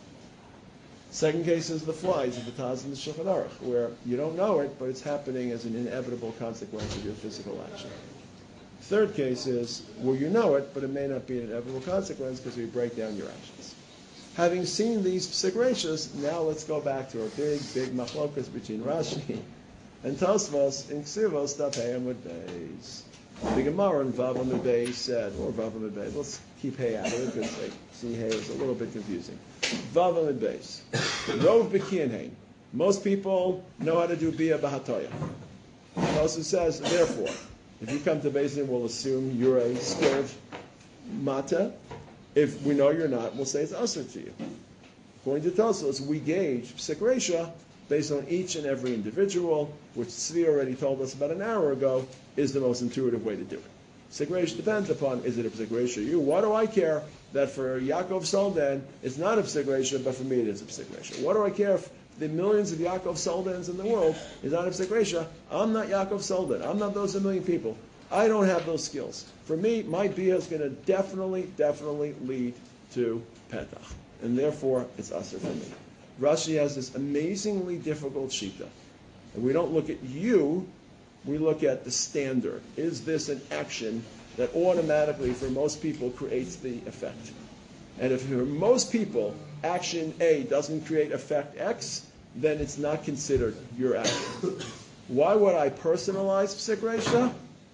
Speaker 1: Second case is the flies of the Taz and the Shulchan Aruch, where you don't know it, but it's happening as an inevitable consequence of your physical action. Third case is where you know it, but it may not be an inevitable consequence because we break down your actions. Having seen these psik ratios, now let's go back to our big, big machlokas between Rashi and Tosfos in Ksivos Dafei Amud Beis. The Gemara in Vav Amud Beis said, or Vav Amud Beis, let's keep Hay out of it because like, see Hay is a little bit confusing. Vav Amud Beis. Rov B'Kiyan Hein. Most people know how to do Bia B'Hatoya. It also says, therefore, if you come to Beis Din, we'll assume you're a skilled mata. If we know you're not, we'll say it's usher to you. According to Tosfos, we gauge psik ratio based on each and every individual, which Tzvi already told us about an hour ago, is the most intuitive way to do it. Psik ratio depends upon, is it a psik ratio you? Why do I care that for Yaakov Soldan, it's not a psik ratio, but for me it is a psik ratio? What do I care if the millions of Yaakov Soldans in the world is not a psik ratio? I'm not Yaakov Soldan. I'm not those a million people. I don't have those skills. For me, my bia is going to definitely, definitely lead to petach. And therefore, it's usher for me. Rashi has this amazingly difficult shita. And we don't look at you, we look at the standard. Is this an action that automatically, for most people, creates the effect? And if for most people, action A doesn't create effect X, then it's not considered your action. Why would I personalize psik ratio?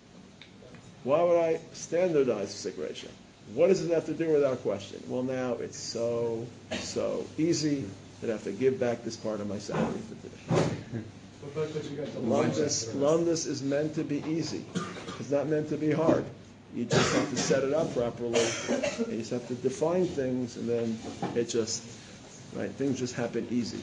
Speaker 1: Why would I standardize psik ratio? What does it have to do with our question? Well, now it's so, so easy. that I have to give back this part of my salary for today.
Speaker 3: But, but, but you got the
Speaker 1: Lumdus, Lumdus is meant to be easy. It's not meant to be hard. You just have to set it up properly. You just have to define things, and then it just, right, things just happen easy.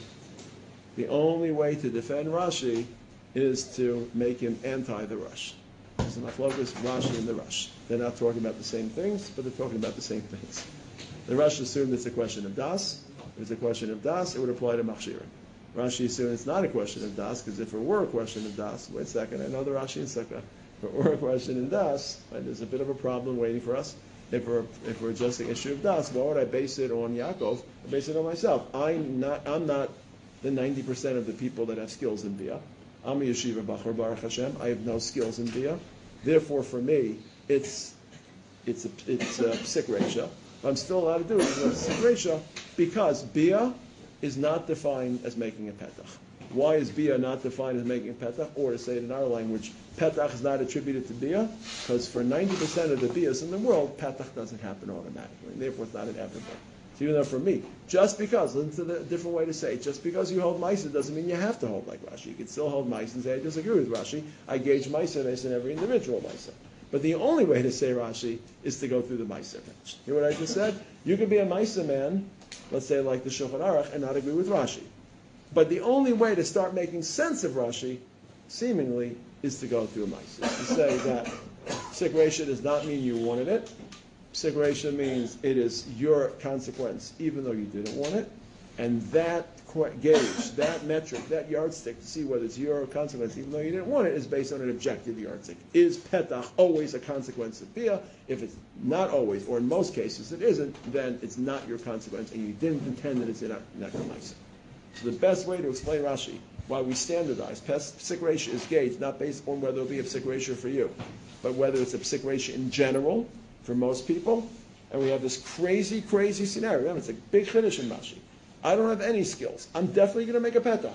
Speaker 1: The only way to defend Rashi is to make him anti the Rush. There's enough locus, Rashi and the Rush. They're not talking about the same things, but they're talking about the same things. The Rush assumed it's a question of Das. If it's a question of Das, it would apply to Machshirim. Rashi assumed it's not a question of Das, because if it were a question of Das, wait a second, I know the Rashi in Sukkah. If it were a question in Das, right, there's a bit of a problem waiting for us. If we're if we're addressing the issue of Das, why would I base it on Yaakov? I base it on myself. I'm not I'm not the ninety percent of the people that have skills in Bia. I'm a yeshiva bachur Baruch Hashem. I have no skills in Bia. Therefore, for me, it's it's a it's a psik ratio. I'm still allowed to do it. It's a psik ratio because Bia is not defined as making a petach. Why is Bia not defined as making a petach? Or to say it in our language, petach is not attributed to Bia, because for ninety percent of the Bias in the world, petach doesn't happen automatically, and therefore it's not inevitable. So even though for me, just because, listen to the different way to say it, just because you hold Maisa doesn't mean you have to hold like Rashi. You can still hold Maisa and say, I disagree with Rashi. I gauge Maisa based on every individual Maisa. But the only way to say Rashi is to go through the Maisa approach. Hear what I just said? You could be a Maisa man, let's say like the Shulchan Aruch, and not agree with Rashi. But the only way to start making sense of Rashi, seemingly, is to go through a Maisa. To say that psik ratio does not mean you wanted it. Psik ratio means it is your consequence, even though you didn't want it. And that gauge, that metric, that yardstick to see whether it's your consequence, even though you didn't want it, is based on an objective yardstick. Is petach always a consequence of bia? If it's not always, or in most cases it isn't, then it's not your consequence, and you didn't intend that it's in a necromaisa. So the best way to explain Rashi, why we standardize psik ratio is gauged not based on whether it'll be a psik ratio for you, but whether it's a psik ratio in general for most people. And we have this crazy, crazy scenario. Remember, it's a big chiddush in Rashi. I don't have any skills. I'm definitely going to make a petach.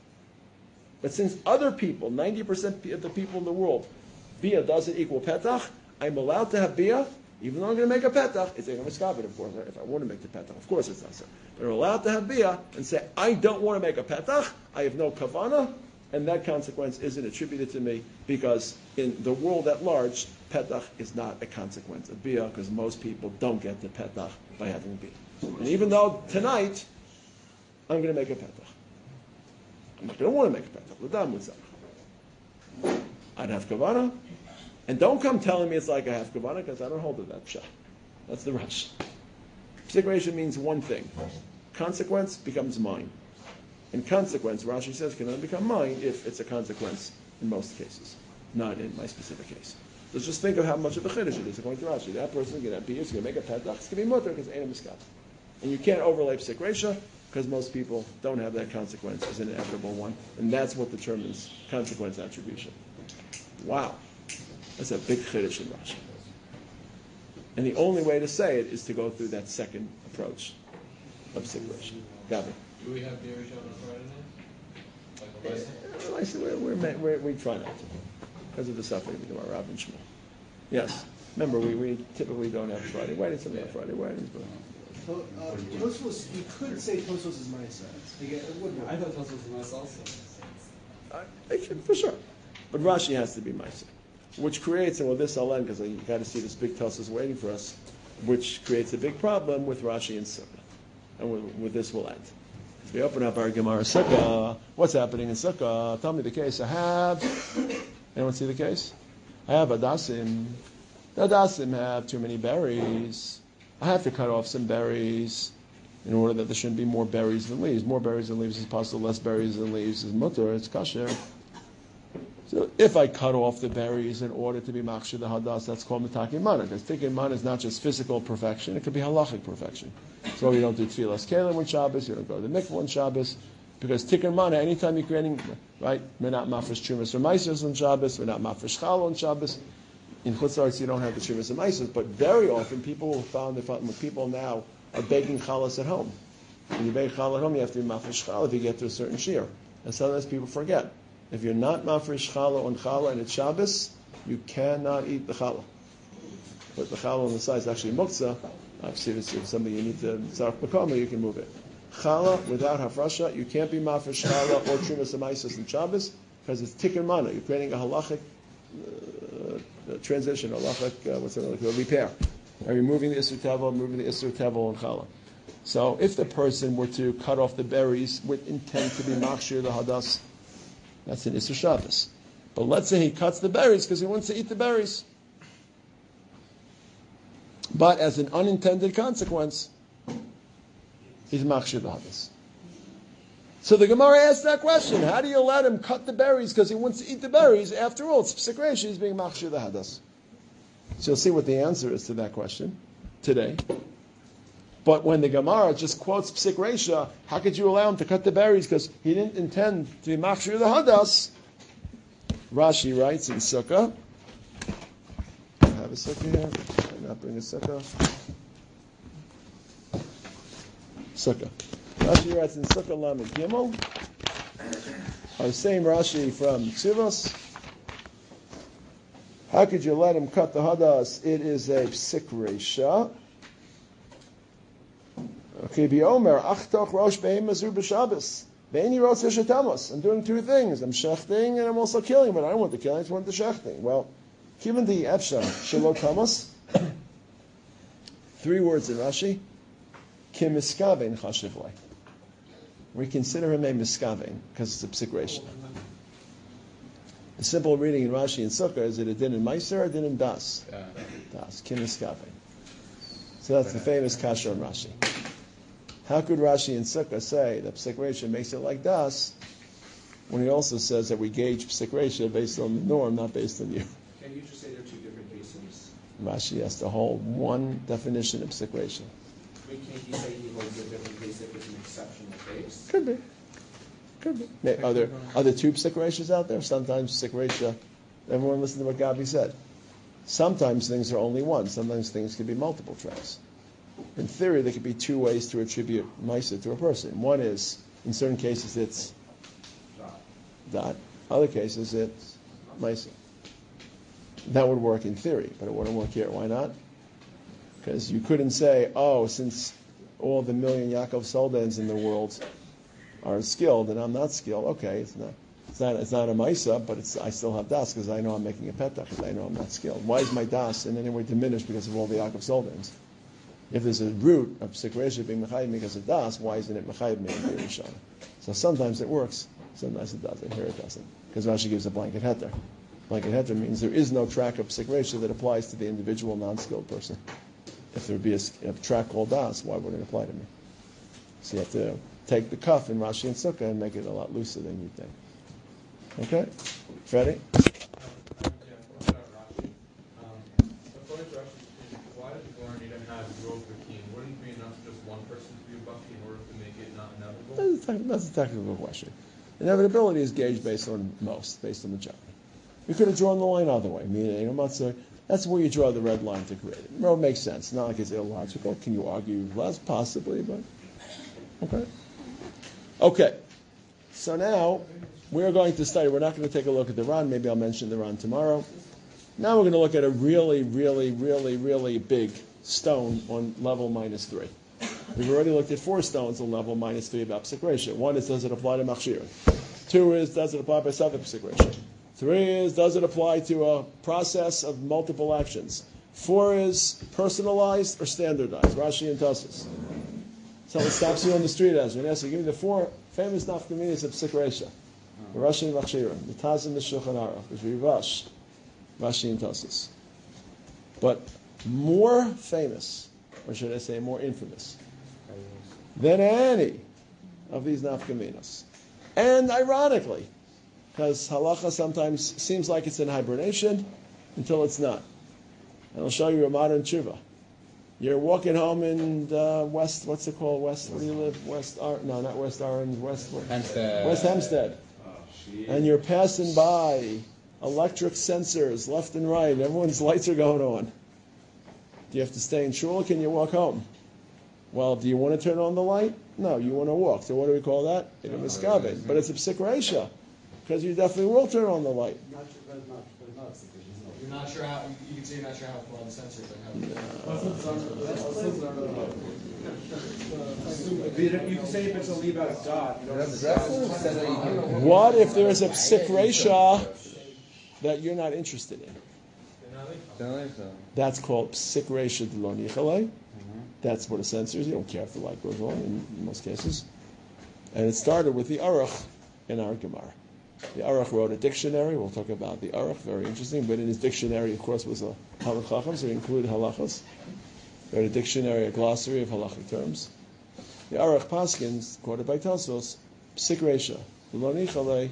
Speaker 1: But since other people, ninety percent of the people in the world, bia doesn't equal petach, I'm allowed to have bia, even though I'm going to make a petach. It's a miskabed, of course. If I want to make the petach, of course it's not so. But I'm allowed to have bia and say, I don't want to make a petach, I have no kavana, and that consequence isn't attributed to me, because in the world at large, petach is not a consequence of bia, because most people don't get the petach by having bia. And even though tonight, I'm going to make a petach. I'm not going to want to make a petach. L'dam mitzvah. I'd have kavana. And don't come telling me it's like I have kavana, because I don't hold to that pshat. That's the rush. Psik ratio means one thing. Consequence becomes mine. And consequence, Rashi says, can only become mine if it's a consequence in most cases, not in my specific case. So just think of how much of a chiddush it is according to Rashi. That person is going to be, is going to make a petach, it's going to be mutter because ain't a miskab. And you can't overlay psik ratio, because most people don't have that consequence as an inevitable one. And that's what determines consequence attribution. Wow. That's a big chiddush in Rashi. And the only way to say it is to go through that second approach of psik ratio. Got it?
Speaker 2: Do we have beer shown on Friday night? Like a lesson?
Speaker 1: We're, we're, we're, we try not to, because of the suffering we do our Rav and Shmuel. Yes. Remember, we, we typically don't have Friday weddings, some have Friday weddings, but...
Speaker 7: To, uh, Tosfos, you could say Tosfos is my side. Again, it wouldn't work.
Speaker 2: I thought Tosfos was nice also.
Speaker 1: I, I should, for sure. But Rashi has to be my side. Which creates, and well, this I'll end, because you got to see this big Tosfos waiting for us, which creates a big problem with Rashi and Sukkah. And with, with this we'll end. We open up our Gemara Sukkah. What's happening in Sukkah? Tell me the case. I have... Anyone see the case? I have Adassim. The Adassim have too many berries. I have to cut off some berries in order that there shouldn't be more berries than leaves. More berries than leaves is possible. Less berries than leaves is mutter. It's kasher. So if I cut off the berries in order to be machshir the hadas, that's called mitaki mana. Because tikkun mana is not just physical perfection; it could be halachic perfection. So you don't do tefillas kelim on Shabbos, you don't go to the mikvah on Shabbos, because tikkun mana, anytime you're creating, right, we're not mafresh trumas or maisers on Shabbos, we're not mafresh chal on Shabbos. In Chutz La'aretz you don't have the trumas and maisers, but very often people will find that people now are baking chalas at home. When you bake challah at home, you have to be mafresh chal if you get to a certain shear. And sometimes people forget. If you're not mafresh challah on challah and it's Shabbos, you cannot eat the challah. But the challah on the side is actually muktzah. Obviously, if it's something you need to tzarech makama, you can move it. challah without hafrasha. You can't be mafresh challah or trumas amaisos and Shabbos because it's tikkun mana. You're creating a halachic uh, transition, a halachic uh, what's it like a repair. Are you moving the isur tevel, moving the isur tevel and challah? So if the person were to cut off the berries with intent to be machshir the hadas, that's an isur Shabbos. But let's say he cuts the berries because he wants to eat the berries. But as an unintended consequence, he's machshir the hadas. So the Gemara asks that question: how do you let him cut the berries because he wants to eat the berries? After all, it's psik reisha, he's being machshir the hadas. So you'll see what the answer is to that question today. But when the Gemara just quotes psik reisha, how could you allow him to cut the berries because he didn't intend to be machshir the hadas? Rashi writes in Sukkah. I have a Sukkah here. Did not bring a Sukkah. Sukkah. Rashi writes in Sukkah Lamed Gimel. Our same Rashi from Ksivos. How could you let him cut the hadas? It is a psik reisha. Okay, be Omer achtoch rosh beim mazur b'Shabbos. Ve'eni rotz yeshetamos. I'm doing two things. I'm shechting and I'm also killing, but I don't want the killing. I just want the shechting. Well, given the efsha shelo tamos, three words in Rashi. Kim miskavein chashiv lei. We consider him a miskavein because it's a psik reisha. The simple reading in Rashi and Sukkah is it a din in Meiser or a din in Das?
Speaker 2: Yeah.
Speaker 1: Das. Kim miskavein. So that's the famous kasha in Rashi. How could Rashi and Sukkah say that psik reisha makes it like Das when he also says that we gauge psik reisha based on the norm, not based on you?
Speaker 6: Can you just say they're two different cases?
Speaker 1: Rashi has to hold one definition of psik reisha.
Speaker 6: I mean, can't you say he holds a different case if it's an exceptional case?
Speaker 1: Could be. Could be. May- Are there, are there two psik reishas out there? Sometimes psik reisha, everyone listen to what Gabi said. Sometimes things are only one. Sometimes things can be multiple tracks. In theory, there could be two ways to attribute Maisa to a person. One is, in certain cases, it's Dot. Other cases, it's Maisa. That would work in theory, but it wouldn't work here. Why not? Because you couldn't say, oh, since all the million Yaakov Soldans in the world are skilled and I'm not skilled, okay, it's not it's not, it's not a Maisa, but it's, I still have Das because I know I'm making a petah because I know I'm not skilled. Why is my Das in any way diminished because of all the Yaakov Soldans? If there's a root of psik reisha being mechayim because of das, why isn't it mechayim being Yerushalayim? So sometimes it works, sometimes it doesn't. Here it doesn't, because Rashi gives a blanket heter. Blanket heter means there is no track of psik reisha that applies to the individual non-skilled person. If there would be a, a track called das, why would it apply to me? So you have to take the cuff in Rashi and Sukkah and make it a lot looser than you think. Okay, Freddie. That's a technical question. Inevitability is gauged based on most, based on majority. We could have drawn the line other way. Meaning, I'm not saying that's where you draw the red line to create it. Well, it makes sense. Not like it's illogical. Can you argue less? Possibly, but okay. Okay. So now we're going to study. We're not going to take a look at the Ran. Maybe I'll mention the Ran tomorrow. Now we're going to look at a really, really, really, really big stone on level minus three. We've already looked at four stones on level minus three about psik reisha. One is, does it apply to machshir? Two is, does it apply by Safek psik reisha? Three is, does it apply to a process of multiple actions? Four is, personalized or standardized? Rashi and Tosfos. Someone stops you on the street, as and asks you, give me the four famous nafkaminas of psik reisha. The Rashi and Machshirim, the Tazim, the Shulchan Aruch, the Rivash, Rashi and Tosfos. But more famous, or should I say more infamous, than any of these nafkaminos. And ironically, because halacha sometimes seems like it's in hibernation until it's not. And I'll show you a modern tshuva. You're walking home in uh, West, what's it called? West, where do you live? West, Ar- no, not West Orange, West,
Speaker 2: Hempstead.
Speaker 1: West Hempstead.
Speaker 6: Oh,
Speaker 1: And you're passing by electric sensors left and right. Everyone's lights are going on. Do you have to stay in shul or can you walk home? Well, do you want to turn on the light? No, you want to walk. So what do we call that? It's a miskabed. But it's a psik reisha, because you definitely will turn on the light.
Speaker 3: Not sure, but not, but not You're not sure how, you can say you're not sure how far the sensors are.
Speaker 1: No.
Speaker 6: You can say if it's a leave out of God. You don't have to
Speaker 1: What if there is a psik reisha that you're not interested in? That's called psik reisha de lo nichalei. That's what a censor is. You don't care if the light goes on in most cases. And it started with the Aruch in our Gemara. The Aruch wrote a dictionary. We'll talk about the Aruch. Very interesting. But in his dictionary, of course, was a halach chacham, so he included halachas. He wrote a dictionary, a glossary of halachic terms. The Aruch Paskins, quoted by Tosfos, psik reisha lo nichalei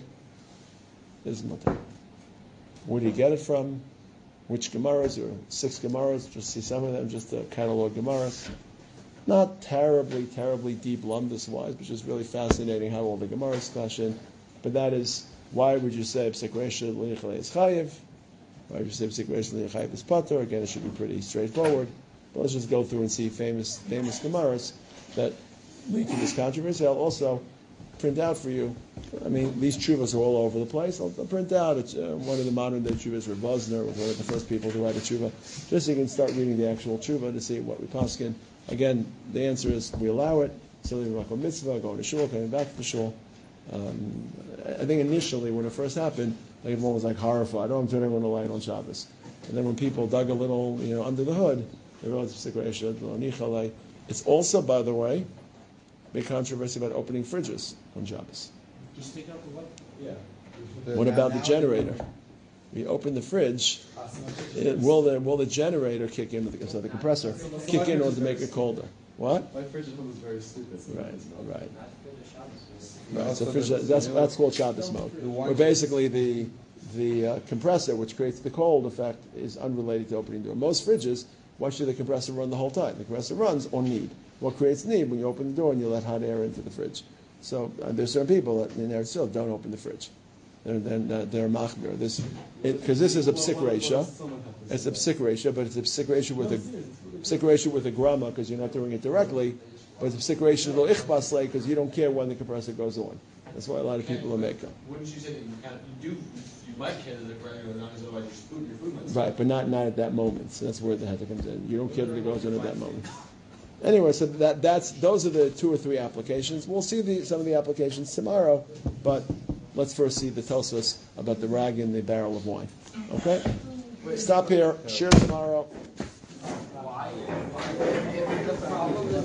Speaker 1: is mutar. Where do you get it from? Which Gemaras? Or six Gemaras? Just see some of them, just a catalog Gemaras. Not terribly, terribly deep lumdus-wise, but just really fascinating how all the Gemaras clash in. But that is, why would you say psik reisha lo nichalei is chayiv? Why would you say psik reisha lo nichalei is pater? Again, it should be pretty straightforward. But let's just go through and see famous, famous Gemaras that lead to this controversy. I'll also print out for you. I mean, these tshuvas are all over the place. I'll, I'll print out it's, uh, one of the modern day tshuvas, Rav Vosner, was one of the first people to write a tshuva, just so you can start reading the actual tshuva to see what we paskin. Again, the answer is we allow it. Silly Rakham mitzvah, going to shul, coming back to shul. Um, I think initially when it first happened, like everyone was like horrified. Oh, I'm turning on the light on Shabbos. And then when people dug a little, you know, under the hood, they realized psik reisha lo nichalei. It's also, by the way, big controversy about opening fridges on Shabbos.
Speaker 2: Just take out the what? Yeah.
Speaker 1: What about the generator? You open the fridge, it, will the will the generator kick in, so the compressor kick in in order to make it colder? What?
Speaker 2: My fridge was very stupid. So
Speaker 1: right, right. Right. So fridge, that's that's called Shabbos mode. Where basically the the uh, compressor, which creates the cold effect, is unrelated to opening the door. Most fridges, why should the compressor run the whole time? The compressor runs on need. What creates need? When you open the door and you let hot air into the fridge. So uh, there's certain people that in there still don't open the fridge. And then uh, they're machmir. This because this is a psik reisha. It's a psik reisha, but it's a psik reisha with a psik reisha with a grama because you're not doing it directly. But it's a psik reisha lo ichbas lei because you don't care when the compressor goes on. That's why a lot of people are making.
Speaker 2: Wouldn't you say that you kind of you do you might care that the compressor goes on because otherwise your food your food might.
Speaker 1: Right, but not not at that moment. So that's where the heta comes in. You don't care that it goes on at that moment. Anyway, so that that's those are the two or three applications. We'll see the, some of the applications tomorrow, but let's first see the Tosfos about the rag in the barrel of wine. Okay? Stop here. Share tomorrow.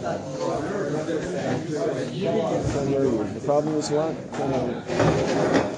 Speaker 1: The problem is what?